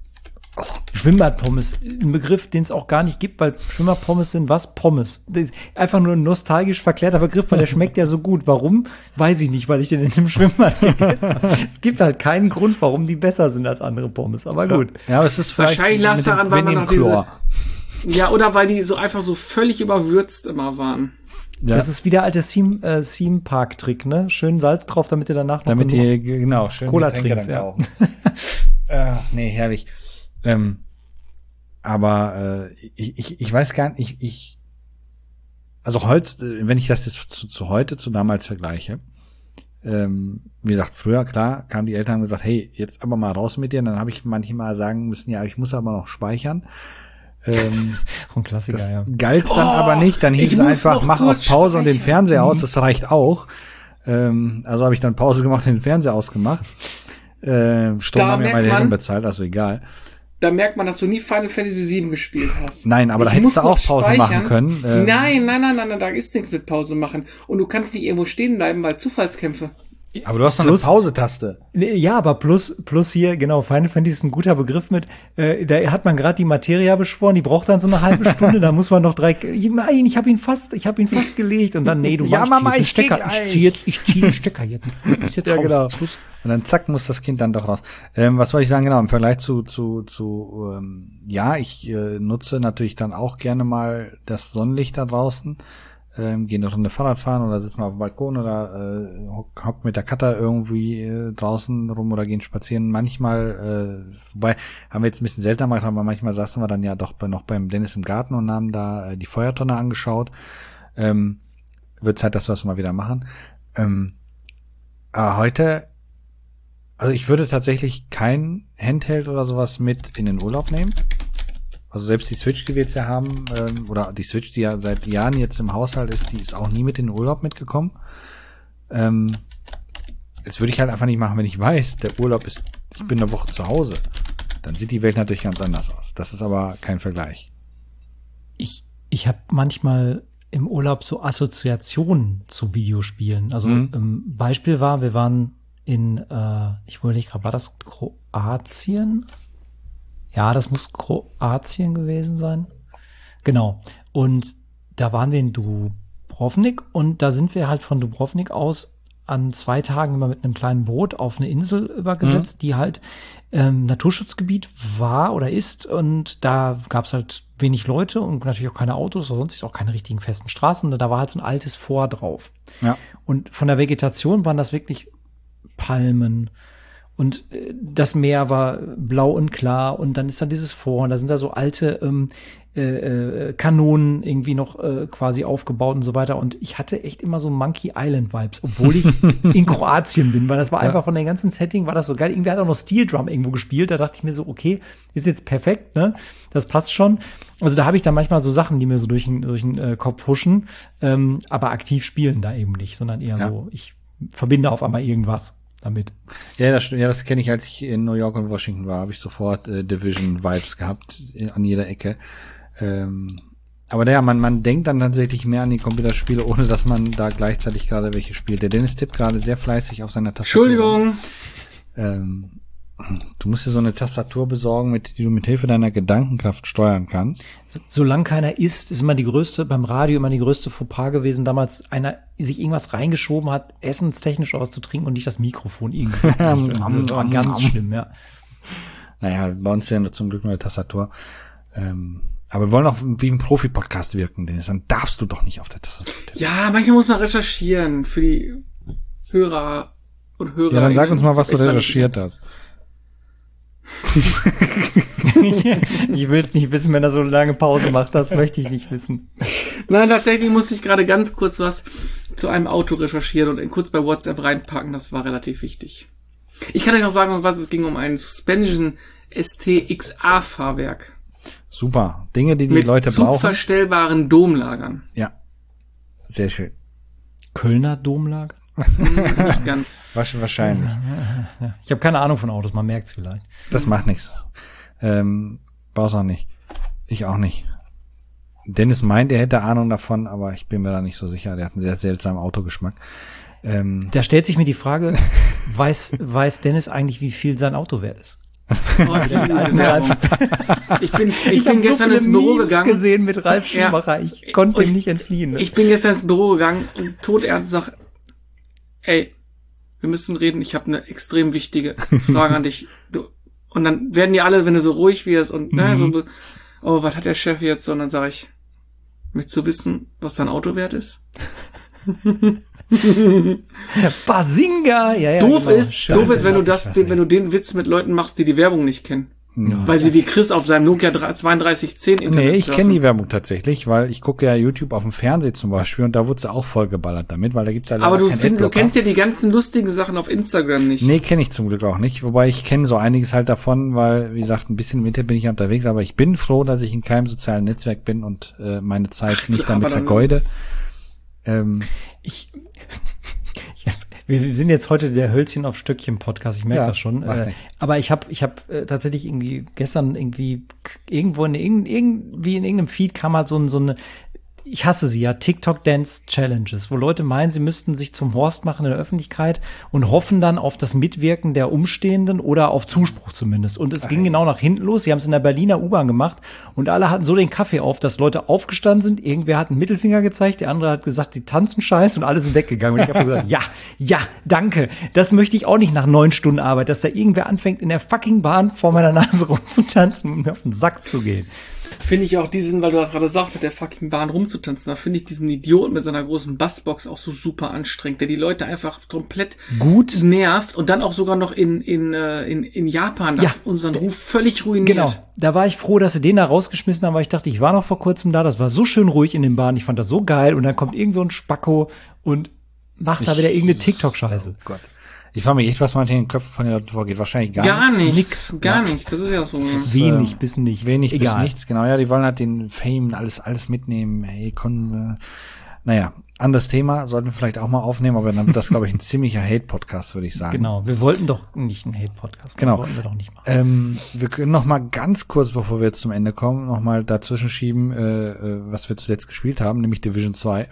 Schwimmbadpommes, ein Begriff, den es auch gar nicht gibt, weil Schwimmbadpommes sind was? Pommes. Das ist einfach nur ein nostalgisch verklärter Begriff, weil der schmeckt ja so gut. Warum? Weiß ich nicht, weil ich den in dem Schwimmbad gegessen habe. Es gibt halt keinen Grund, warum die besser sind als andere Pommes, aber gut. Ja, aber es ist vielleicht Wahrscheinlich lag es daran, weil man noch diese, Chlor. ja, oder weil die so einfach so völlig überwürzt immer waren. Ja. Das ist wie der alte Theme, äh, Theme Park Trick, ne? Schön Salz drauf, damit ihr danach noch Damit genug die, genau, schön Cola Getränke trinkst, dann ja. kaufen. Ach, nee, herrlich. Ähm, aber äh, ich, ich, ich weiß gar nicht, ich, ich also heute, wenn ich das jetzt zu, zu heute, zu damals vergleiche, ähm, wie gesagt, früher, klar, kamen die Eltern und gesagt, hey, jetzt aber mal raus mit dir. Und dann habe ich manchmal sagen müssen, ja, ich muss aber noch speichern. Ähm, Ein Klassiker, das ja. galt's dann Oh, aber nicht. Dann hieß ich es muss einfach, noch mach kurz auf Pause und den speichern. Fernseher aus, das reicht auch. Ähm, also habe ich dann Pause gemacht und den Fernseher ausgemacht. Äh, Strom Da haben ja merkt meine Eltern man- bezahlt, also egal. Da merkt man, dass du nie Final Fantasy sieben gespielt hast. Nein, aber da Ich hättest muss du auch noch Pause speichern. machen können. Ähm, Nein, nein, nein, nein, nein, da ist nichts mit Pause machen. Und du kannst nicht irgendwo stehen bleiben, weil Zufallskämpfe. Aber du hast noch eine Plus- Pause-Taste. Nee, ja, aber plus, plus hier, genau, Final Fantasy ist ein guter Begriff mit, äh, da hat man gerade die Materia beschworen, die braucht dann so eine halbe Stunde, da muss man noch drei, ich, nein, ich habe ihn fast, ich habe ihn fast gelegt und dann, nee, du Ja, machst Mama, einen ich geh Stecker, gleich. ich zieh jetzt, ich zieh den Stecker jetzt. Ist jetzt Ja, raus. genau. Schluss. Und dann zack, muss das Kind dann doch raus. Ähm, was wollte ich sagen? Genau, im Vergleich zu, zu, zu ähm, ja, ich äh, nutze natürlich dann auch gerne mal das Sonnenlicht da draußen. Ähm, gehe eine Runde Fahrrad fahren oder sitze mal auf dem Balkon oder äh, hock, hock mit der Cutter irgendwie äh, draußen rum oder gehen spazieren. Manchmal, äh, wobei, haben wir jetzt ein bisschen seltener gemacht, aber manchmal saßen wir dann ja doch bei, noch beim Dennis im Garten und haben da äh, die Feuertonne angeschaut. Ähm, wird Zeit, dass wir das mal wieder machen. Ähm, aber heute, also ich würde tatsächlich kein Handheld oder sowas mit in den Urlaub nehmen. Also selbst die Switch, die wir jetzt ja haben, ähm, oder die Switch, die ja seit Jahren jetzt im Haushalt ist, die ist auch nie mit in den Urlaub mitgekommen. Ähm, das würde ich halt einfach nicht machen, wenn ich weiß, der Urlaub ist, ich bin eine Woche zu Hause. Dann sieht die Welt natürlich ganz anders aus. Das ist aber kein Vergleich. Ich, ich habe manchmal im Urlaub so Assoziationen zu Videospielen. Also Mhm. ähm, Beispiel war, wir waren in, äh, ich überlege gerade, war das Kroatien? Ja, das muss Kroatien gewesen sein. Genau. Und da waren wir in Dubrovnik und da sind wir halt von Dubrovnik aus an zwei Tagen immer mit einem kleinen Boot auf eine Insel übergesetzt, mhm. die halt ähm, Naturschutzgebiet war oder ist, und da gab es halt wenig Leute und natürlich auch keine Autos oder sonst auch keine richtigen festen Straßen. Da war halt so ein altes Fort drauf. Ja. Und von der Vegetation waren das wirklich Palmen und äh, das Meer war blau und klar und dann ist da dieses Fort und da sind da so alte ähm, äh, äh, Kanonen irgendwie noch äh, quasi aufgebaut und so weiter und ich hatte echt immer so Monkey Island Vibes, obwohl ich in Kroatien bin, weil das war Ja. einfach von der ganzen Setting war das so geil. Irgendwie hat auch noch Steel Drum irgendwo gespielt, da dachte ich mir so, okay, ist jetzt perfekt, ne? Das passt schon. Also da habe ich dann manchmal so Sachen, die mir so durch den, durch den äh, Kopf huschen, ähm, aber aktiv spielen da eben nicht, sondern eher Ja. so, ich verbinde auf einmal irgendwas damit. Ja, das, ja, das kenne ich, als ich in New York und Washington war, habe ich sofort äh, Division-Vibes gehabt in, an jeder Ecke. Ähm, aber naja, man, man denkt dann tatsächlich mehr an die Computerspiele, ohne dass man da gleichzeitig gerade welche spielt. Der Dennis tippt gerade sehr fleißig auf seiner Tastatur. Entschuldigung. Ähm, du musst dir so eine Tastatur besorgen, mit die du mit Hilfe deiner Gedankenkraft steuern kannst. So, solange keiner isst, ist immer die größte, beim Radio immer die größte Fauxpas gewesen, damals einer sich irgendwas reingeschoben hat, essenstechnisch auszutrinken und nicht das Mikrofon irgendwie. Das war ganz schlimm, ja. Naja, bei uns ist ja nur zum Glück nur eine Tastatur. Ähm, aber wir wollen auch wie ein Profi-Podcast wirken, Dennis. Dann darfst du doch nicht auf der Tastatur tippen. Ja, manchmal muss man recherchieren für die Hörer und Hörer. Ja, dann sag uns mal, was du recherchiert hast. Ich will es nicht wissen, wenn er so lange Pause macht, das möchte ich nicht wissen. Nein, tatsächlich musste ich gerade ganz kurz was zu einem Auto recherchieren und kurz bei WhatsApp reinpacken, das war relativ wichtig. Ich kann euch auch sagen, um was es ging, um ein Suspension S T X A Fahrwerk. Super. Dinge, die die Mit Leute brauchen. zugverstellbaren Domlagern. Ja. Sehr schön. Kölner Domlager? Hm, nicht ganz. Wahrscheinlich. Ich habe keine Ahnung von Autos, man merkt's vielleicht. Das macht nichts. Ähm, brauchst auch nicht. Ich auch nicht. Dennis meint, er hätte Ahnung davon, aber ich bin mir da nicht so sicher. Der hat einen sehr seltsamen Autogeschmack. Ähm, Da stellt sich mir die Frage, weiß, weiß Dennis eigentlich, wie viel sein Auto wert ist? Oh, ich, liebe diese Werbung. ich bin, ich Ich bin habe so gestern viele ins Büro Memes gegangen. gesehen mit Ralf Schumacher. Ich konnte Und ihm nicht entfliehen. Ne? Ich bin gestern ins Büro gegangen und todernst sag, ey, wir müssen reden, ich habe eine extrem wichtige Frage an dich. Du, und dann werden die alle, wenn du so ruhig wirst und ne, so, oh, was hat der Chef jetzt? Und dann sage ich, willst du wissen, was dein Auto wert ist? Basinga! Ja, ja, doof genau. ist, Scheiße. doof ist, wenn du das, weiß den, nicht. wenn du den Witz mit Leuten machst, die die Werbung nicht kennen. Ja. Weil sie wie Chris auf seinem Nokia zweiunddreißig zehn Internet Nee, ich surfen. kenne die Werbung tatsächlich, weil ich gucke ja YouTube auf dem Fernsehen zum Beispiel und da wurde sie auch vollgeballert damit, weil da gibt's ja leider Aber du, keinen find, du Adblocker. kennst ja die ganzen lustigen Sachen auf Instagram nicht. Nee, kenne ich zum Glück auch nicht, wobei ich kenne so einiges halt davon, weil, wie gesagt, ein bisschen im Internet bin ich ja unterwegs, aber ich bin froh, dass ich in keinem sozialen Netzwerk bin und äh, meine Zeit Ach, nicht aber damit dann- vergeude. Ähm, Ich, ja, wir sind jetzt heute der Hölzchen auf Stöckchen Podcast, ich merke Ja, das schon. macht Äh, nichts. aber ich habe ich hab, äh, tatsächlich irgendwie gestern irgendwie irgendwo in irgend- irgendwie in irgendeinem Feed kam halt so, ein, so eine, ich hasse sie ja, TikTok Dance Challenges, wo Leute meinen, sie müssten sich zum Horst machen in der Öffentlichkeit und hoffen dann auf das Mitwirken der Umstehenden oder auf Zuspruch zumindest. Und es ging genau nach hinten los. Sie haben es in der Berliner U-Bahn gemacht und alle hatten so den Kaffee auf, dass Leute aufgestanden sind. Irgendwer hat einen Mittelfinger gezeigt, der andere hat gesagt, die tanzen scheiß und alle sind weggegangen. Und ich habe gesagt, ja, ja, danke. Das möchte ich auch nicht nach neun Stunden Arbeit, dass da irgendwer anfängt, in der fucking Bahn vor meiner Nase rumzutanzen und mir auf den Sack zu gehen. Finde ich auch diesen, weil du das gerade sagst, mit der fucking Bahn rumzutanzen, da finde ich diesen Idioten mit seiner großen Bassbox auch so super anstrengend, der die Leute einfach komplett Gut. nervt und dann auch sogar noch in in äh, in, in Japan Ja. unseren Ruf völlig ruiniert. Genau, da war ich froh, dass sie den da rausgeschmissen haben, weil ich dachte, ich war noch vor kurzem da, das war so schön ruhig in den Bahnen, ich fand das so geil und dann kommt irgend so ein Spacko und macht da wieder irgendeine TikTok-Scheiße. oh Gott. Ich frage mich echt, was man in den Köpfen von den Leuten vorgeht. Wahrscheinlich gar, Gar nichts. nichts, Nix. gar Ja. nichts. Das ist ja das Problem. Das- Wenig ähm, bis nichts. Wenig Egal. bis nichts, genau. Ja, die wollen halt den Fame, alles, alles mitnehmen. Hey, kon, äh, naja, anderes Thema, sollten wir vielleicht auch mal aufnehmen, aber dann wird das, glaube ich, ein ziemlicher Hate-Podcast, würde ich sagen. Genau, wir wollten doch nicht einen Hate-Podcast machen. Genau. Wollten wir doch nicht machen. Ähm, wir können noch mal ganz kurz, bevor wir jetzt zum Ende kommen, noch mal dazwischen schieben, äh, äh, was wir zuletzt gespielt haben, nämlich Division zwei.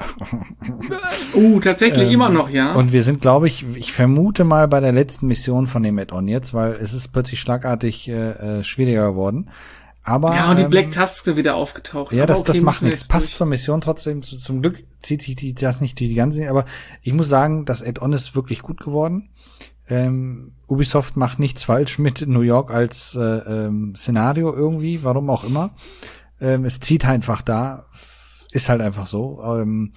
Uh, tatsächlich Ähm, immer noch, ja. Und wir sind, glaube ich, ich vermute mal bei der letzten Mission von dem Add-on jetzt, weil es ist plötzlich schlagartig äh, äh, schwieriger geworden. Aber ja, und die ähm, Black Task wieder aufgetaucht. ja, Aber das, okay, das macht müssen wir nichts. jetzt Passt durch. zur Mission trotzdem. Zu, zum Glück zieht sich die, das nicht die ganze, aber ich muss sagen, das Add-on ist wirklich gut geworden. Ähm, Ubisoft macht nichts falsch mit New York als äh, ähm, Szenario irgendwie, warum auch immer. Ähm, es zieht einfach da, ist halt einfach so. Ähm,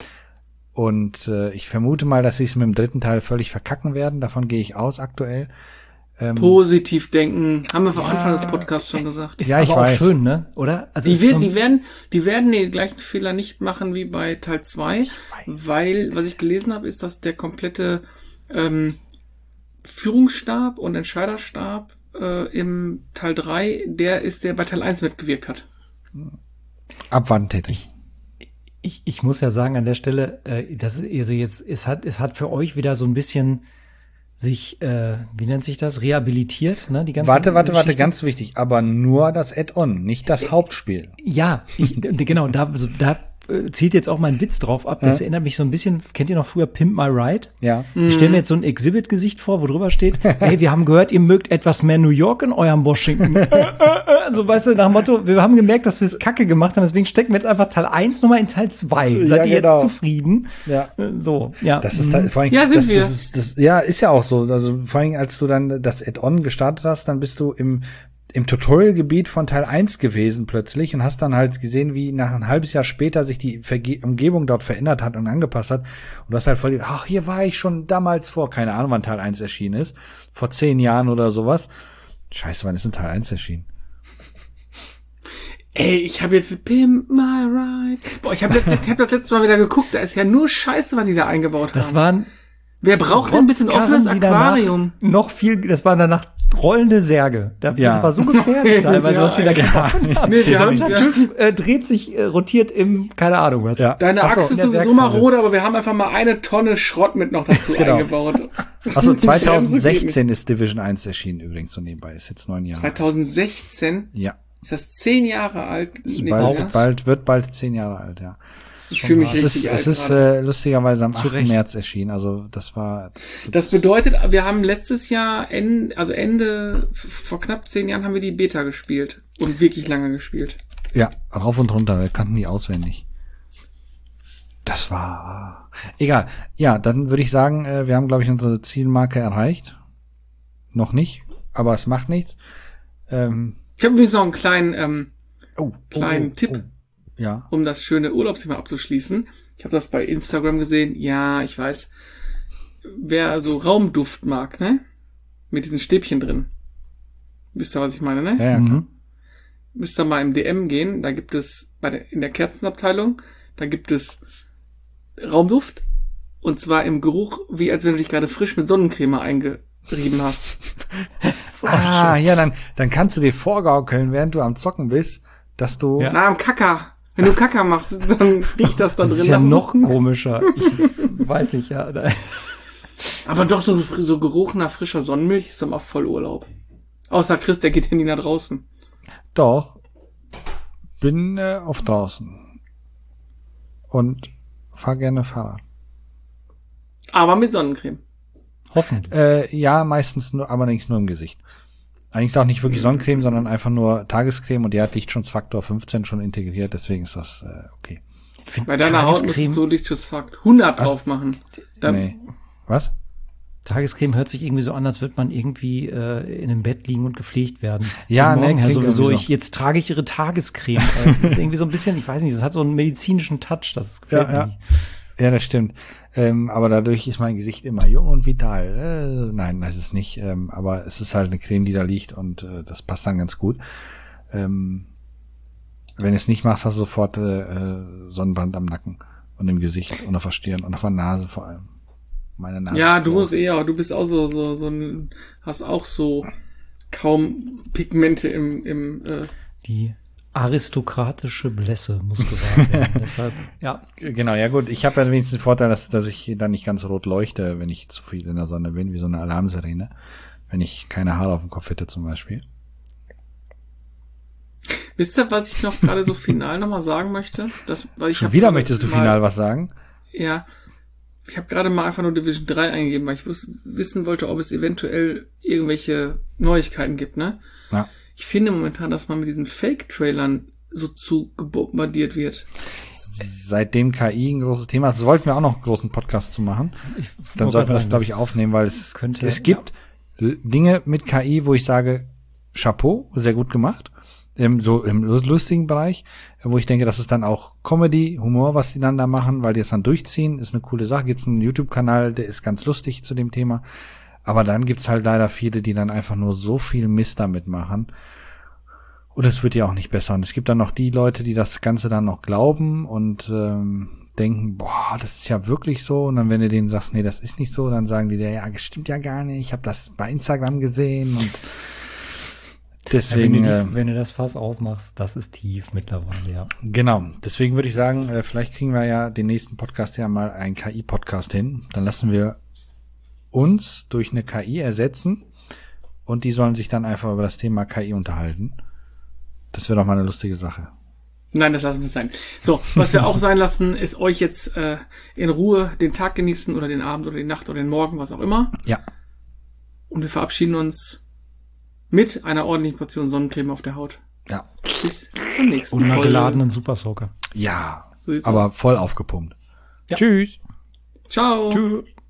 und äh, ich vermute mal, dass sie es mit dem dritten Teil völlig verkacken werden. Davon gehe ich aus aktuell. Ähm, Positiv denken, haben wir vor Anfang des Podcasts schon gesagt. Ist Ja, aber ich auch weiß. schön, ne? Oder? Also Die, es ist wird, so ein- die, werden, die werden den gleichen Fehler nicht machen wie bei Teil zwei, weil, was ich gelesen habe, ist, dass der komplette ähm, Führungsstab und Entscheiderstab äh, im Teil drei, der ist, der bei Teil eins mitgewirkt hat. abwarten tätig. Ich, ich muss ja sagen an der Stelle, äh, das ist also jetzt, es hat, es hat für euch wieder so ein bisschen sich, äh, wie nennt sich das, rehabilitiert, ne? Die ganze Warte, warte, warte, Geschichte. ganz wichtig, aber nur das Add-on, nicht das Hauptspiel. Ja, ich, genau, da, so, da äh, zielt jetzt auch mein Witz drauf ab. Das Ja. erinnert mich so ein bisschen, kennt ihr noch früher Pimp My Ride? Ja. Ich stelle mir jetzt so ein Exhibit-Gesicht vor, wo drüber steht, hey, wir haben gehört, ihr mögt etwas mehr New York in eurem Washington. äh, äh, äh, so, weißt du, nach dem Motto, wir haben gemerkt, dass wir es kacke gemacht haben, deswegen stecken wir jetzt einfach Teil eins nochmal in Teil zwei. Seid Ja, ihr genau. jetzt zufrieden? Ja. Äh, So, ja. Das ist halt, vor allem, Ja, sind das, wir. das ist, das, ja, ist ja auch so. Also vor allem, als du dann das Add-on gestartet hast, dann bist du im im Tutorial-Gebiet von Teil eins gewesen plötzlich und hast dann halt gesehen, wie nach ein halbes Jahr später sich die Verge- Umgebung dort verändert hat und angepasst hat. Und du hast halt voll, ach, hier war ich schon damals vor, keine Ahnung, wann Teil eins erschienen ist, vor zehn Jahren oder sowas. Scheiße, wann ist denn Teil eins erschienen? Ey, ich habe jetzt Pimp My Ride. Boah, ich habe ich hab das letzte Mal wieder geguckt, da ist ja nur Scheiße, was die da eingebaut Das haben. waren Wer braucht denn ein bisschen Rotzkarren, offenes die danach Aquarium? Noch viel, das waren danach rollende Särge. Das, Ja. das war so gefährlich teilweise, Ja, was die da ja. gemacht haben. Nee, wir haben, Das wir, Schiff äh, dreht sich, äh, rotiert im, keine Ahnung was. Ja. deine Ach so, Achse in ist der sowieso Werkshalle. marode, aber wir haben einfach mal eine Tonne Schrott mit noch dazu Genau. eingebaut. Achso, zwanzig sechzehn ist Division eins erschienen übrigens so nebenbei. Ist jetzt neun Jahre. zwanzig sechzehn Ja. ist das zehn Jahre alt. Ist Nächstes bald, Jahr. bald, wird bald zehn Jahre alt, ja. Ich fühle mich Es richtig ist, alt es ist gerade. äh, lustigerweise am Zu achten Recht. März erschienen. Also das war Das bedeutet, wir haben letztes Jahr, Ende, also Ende, vor knapp zehn Jahren haben wir die Beta gespielt. Und wirklich lange gespielt. ja rauf und runter. Wir kannten die auswendig. Das war egal. Ja, dann würde ich sagen, äh, wir haben, glaube ich, unsere Zielmarke erreicht. Noch nicht, aber es macht nichts. Ähm, Ich habe übrigens noch einen kleinen, ähm, oh, kleinen oh, oh, Tipp, oh. Ja. um das schöne Urlaubsthema abzuschließen. Ich habe das bei Instagram gesehen. Ja, ich weiß. Wer so Raumduft mag, ne? Mit diesen Stäbchen drin. Wisst ihr, was ich meine, ne? Ja, ja, klar. Mhm. Müsst ihr mal im D M gehen. Da gibt es bei der, in der Kerzenabteilung, da gibt es Raumduft. Und zwar im Geruch, wie als wenn du dich gerade frisch mit Sonnencreme eingerieben hast. So Ah, schön. ja, dann, dann kannst du dir vorgaukeln, während du am Zocken bist, dass du, Ja. Na, am Kacker. Wenn du Kacker machst, dann riecht das da Das drin. ist ja nach noch Suppen. komischer. Ich weiß nicht, ja. Da- Aber doch, so, so Geruch nach frischer Sonnenmilch ist dann auch voll Urlaub. Außer Chris, der geht ja nie nach draußen. doch, bin äh, oft draußen und fahr gerne Fahrrad. Aber mit Sonnencreme. Hoffentlich. Äh, ja, meistens nur, aber allerdings nur im Gesicht. Eigentlich ist auch nicht wirklich Sonnencreme, sondern einfach nur Tagescreme und die hat Lichtschutzfaktor fünfzehn schon integriert, deswegen ist das äh, okay. Ich find Bei deiner Haut musst Tagescreme- du Lichtschutzfakt hundert Was? drauf machen. Dann, Nee. Was? Tagescreme hört sich irgendwie so an, als würde man irgendwie äh, in einem Bett liegen und gepflegt werden. Ja, Guten ne, Morgen, Herr, klingt sowieso. irgendwie so. Ich, jetzt trage ich Ihre Tagescreme. Äh, das ist irgendwie so ein bisschen, ich weiß nicht, das hat so einen medizinischen Touch, das gefällt Ja, mir ja. nicht. Ja, das stimmt. Ähm, aber dadurch ist mein Gesicht immer jung und vital. Äh, nein, das ist nicht. Ähm, aber es ist halt eine Creme, die da liegt und äh, das passt dann ganz gut. Ähm, wenn du es nicht machst, hast du sofort äh, Sonnenbrand am Nacken und im Gesicht und auf der Stirn und auf der Nase vor allem. Meine Nase. ja, ist du groß. musst eher, du bist auch so, so, so ein, hast auch so kaum Pigmente im, im, äh, Die aristokratische Blässe muss gewahrt werden. Deshalb, ja. Genau, ja gut. Ich habe ja wenigstens den Vorteil, dass, dass ich dann nicht ganz rot leuchte, wenn ich zu viel in der Sonne bin, wie so eine Alarmsirene. Wenn ich keine Haare auf dem Kopf hätte zum Beispiel. wisst ihr, was ich noch gerade so final nochmal sagen möchte? Das, weil ich Schon hab wieder gerade möchtest du mal- final was sagen? Ja. Ich habe gerade mal einfach nur Division drei eingegeben, weil ich wus- wissen wollte, ob es eventuell irgendwelche Neuigkeiten gibt, ne? Ja. Ich finde momentan, dass man mit diesen Fake-Trailern so zu gebombardiert wird. Seitdem K I ein großes Thema ist, sollten wir auch noch einen großen Podcast zu machen. Dann wollte sollten wir gerade das, sagen, glaube ich, das aufnehmen, weil es, könnte- es gibt l- Dinge mit K I, wo ich sage, Chapeau, sehr gut gemacht. Im, so im lustigen Bereich, wo ich denke, das ist dann auch Comedy, Humor, was die dann da machen, weil die es dann durchziehen, ist eine coole Sache. Gibt's einen YouTube-Kanal, der ist ganz lustig zu dem Thema. Aber dann gibt's halt leider viele, die dann einfach nur so viel Mist damit machen. Und es wird ja auch nicht besser. Und es gibt dann noch die Leute, die das Ganze dann noch glauben und ähm, denken, boah, das ist ja wirklich so. Und dann, wenn du denen sagst, nee, das ist nicht so, dann sagen die dir, ja, das stimmt ja gar nicht. Ich habe das bei Instagram gesehen und deswegen. Ja, wenn, du äh, die, wenn du das Fass aufmachst, das ist tief mittlerweile, ja. Genau. Deswegen würde ich sagen, äh, vielleicht kriegen wir ja den nächsten Podcast ja mal einen K I-Podcast hin. Dann lassen wir uns durch eine K I ersetzen und die sollen sich dann einfach über das Thema K I unterhalten. Das wäre doch mal eine lustige Sache. Nein, das lassen wir sein. So, was wir auch sein lassen, ist euch jetzt äh, in Ruhe den Tag genießen oder den Abend oder die Nacht oder den Morgen, was auch immer. Ja. Und wir verabschieden uns mit einer ordentlichen Portion Sonnencreme auf der Haut. Ja. Bis zum nächsten Und einer Folge. geladenen Supersoaker. Ja. So sieht's Aber aus. voll aufgepumpt. Ja. Tschüss. Ciao. Tschüss.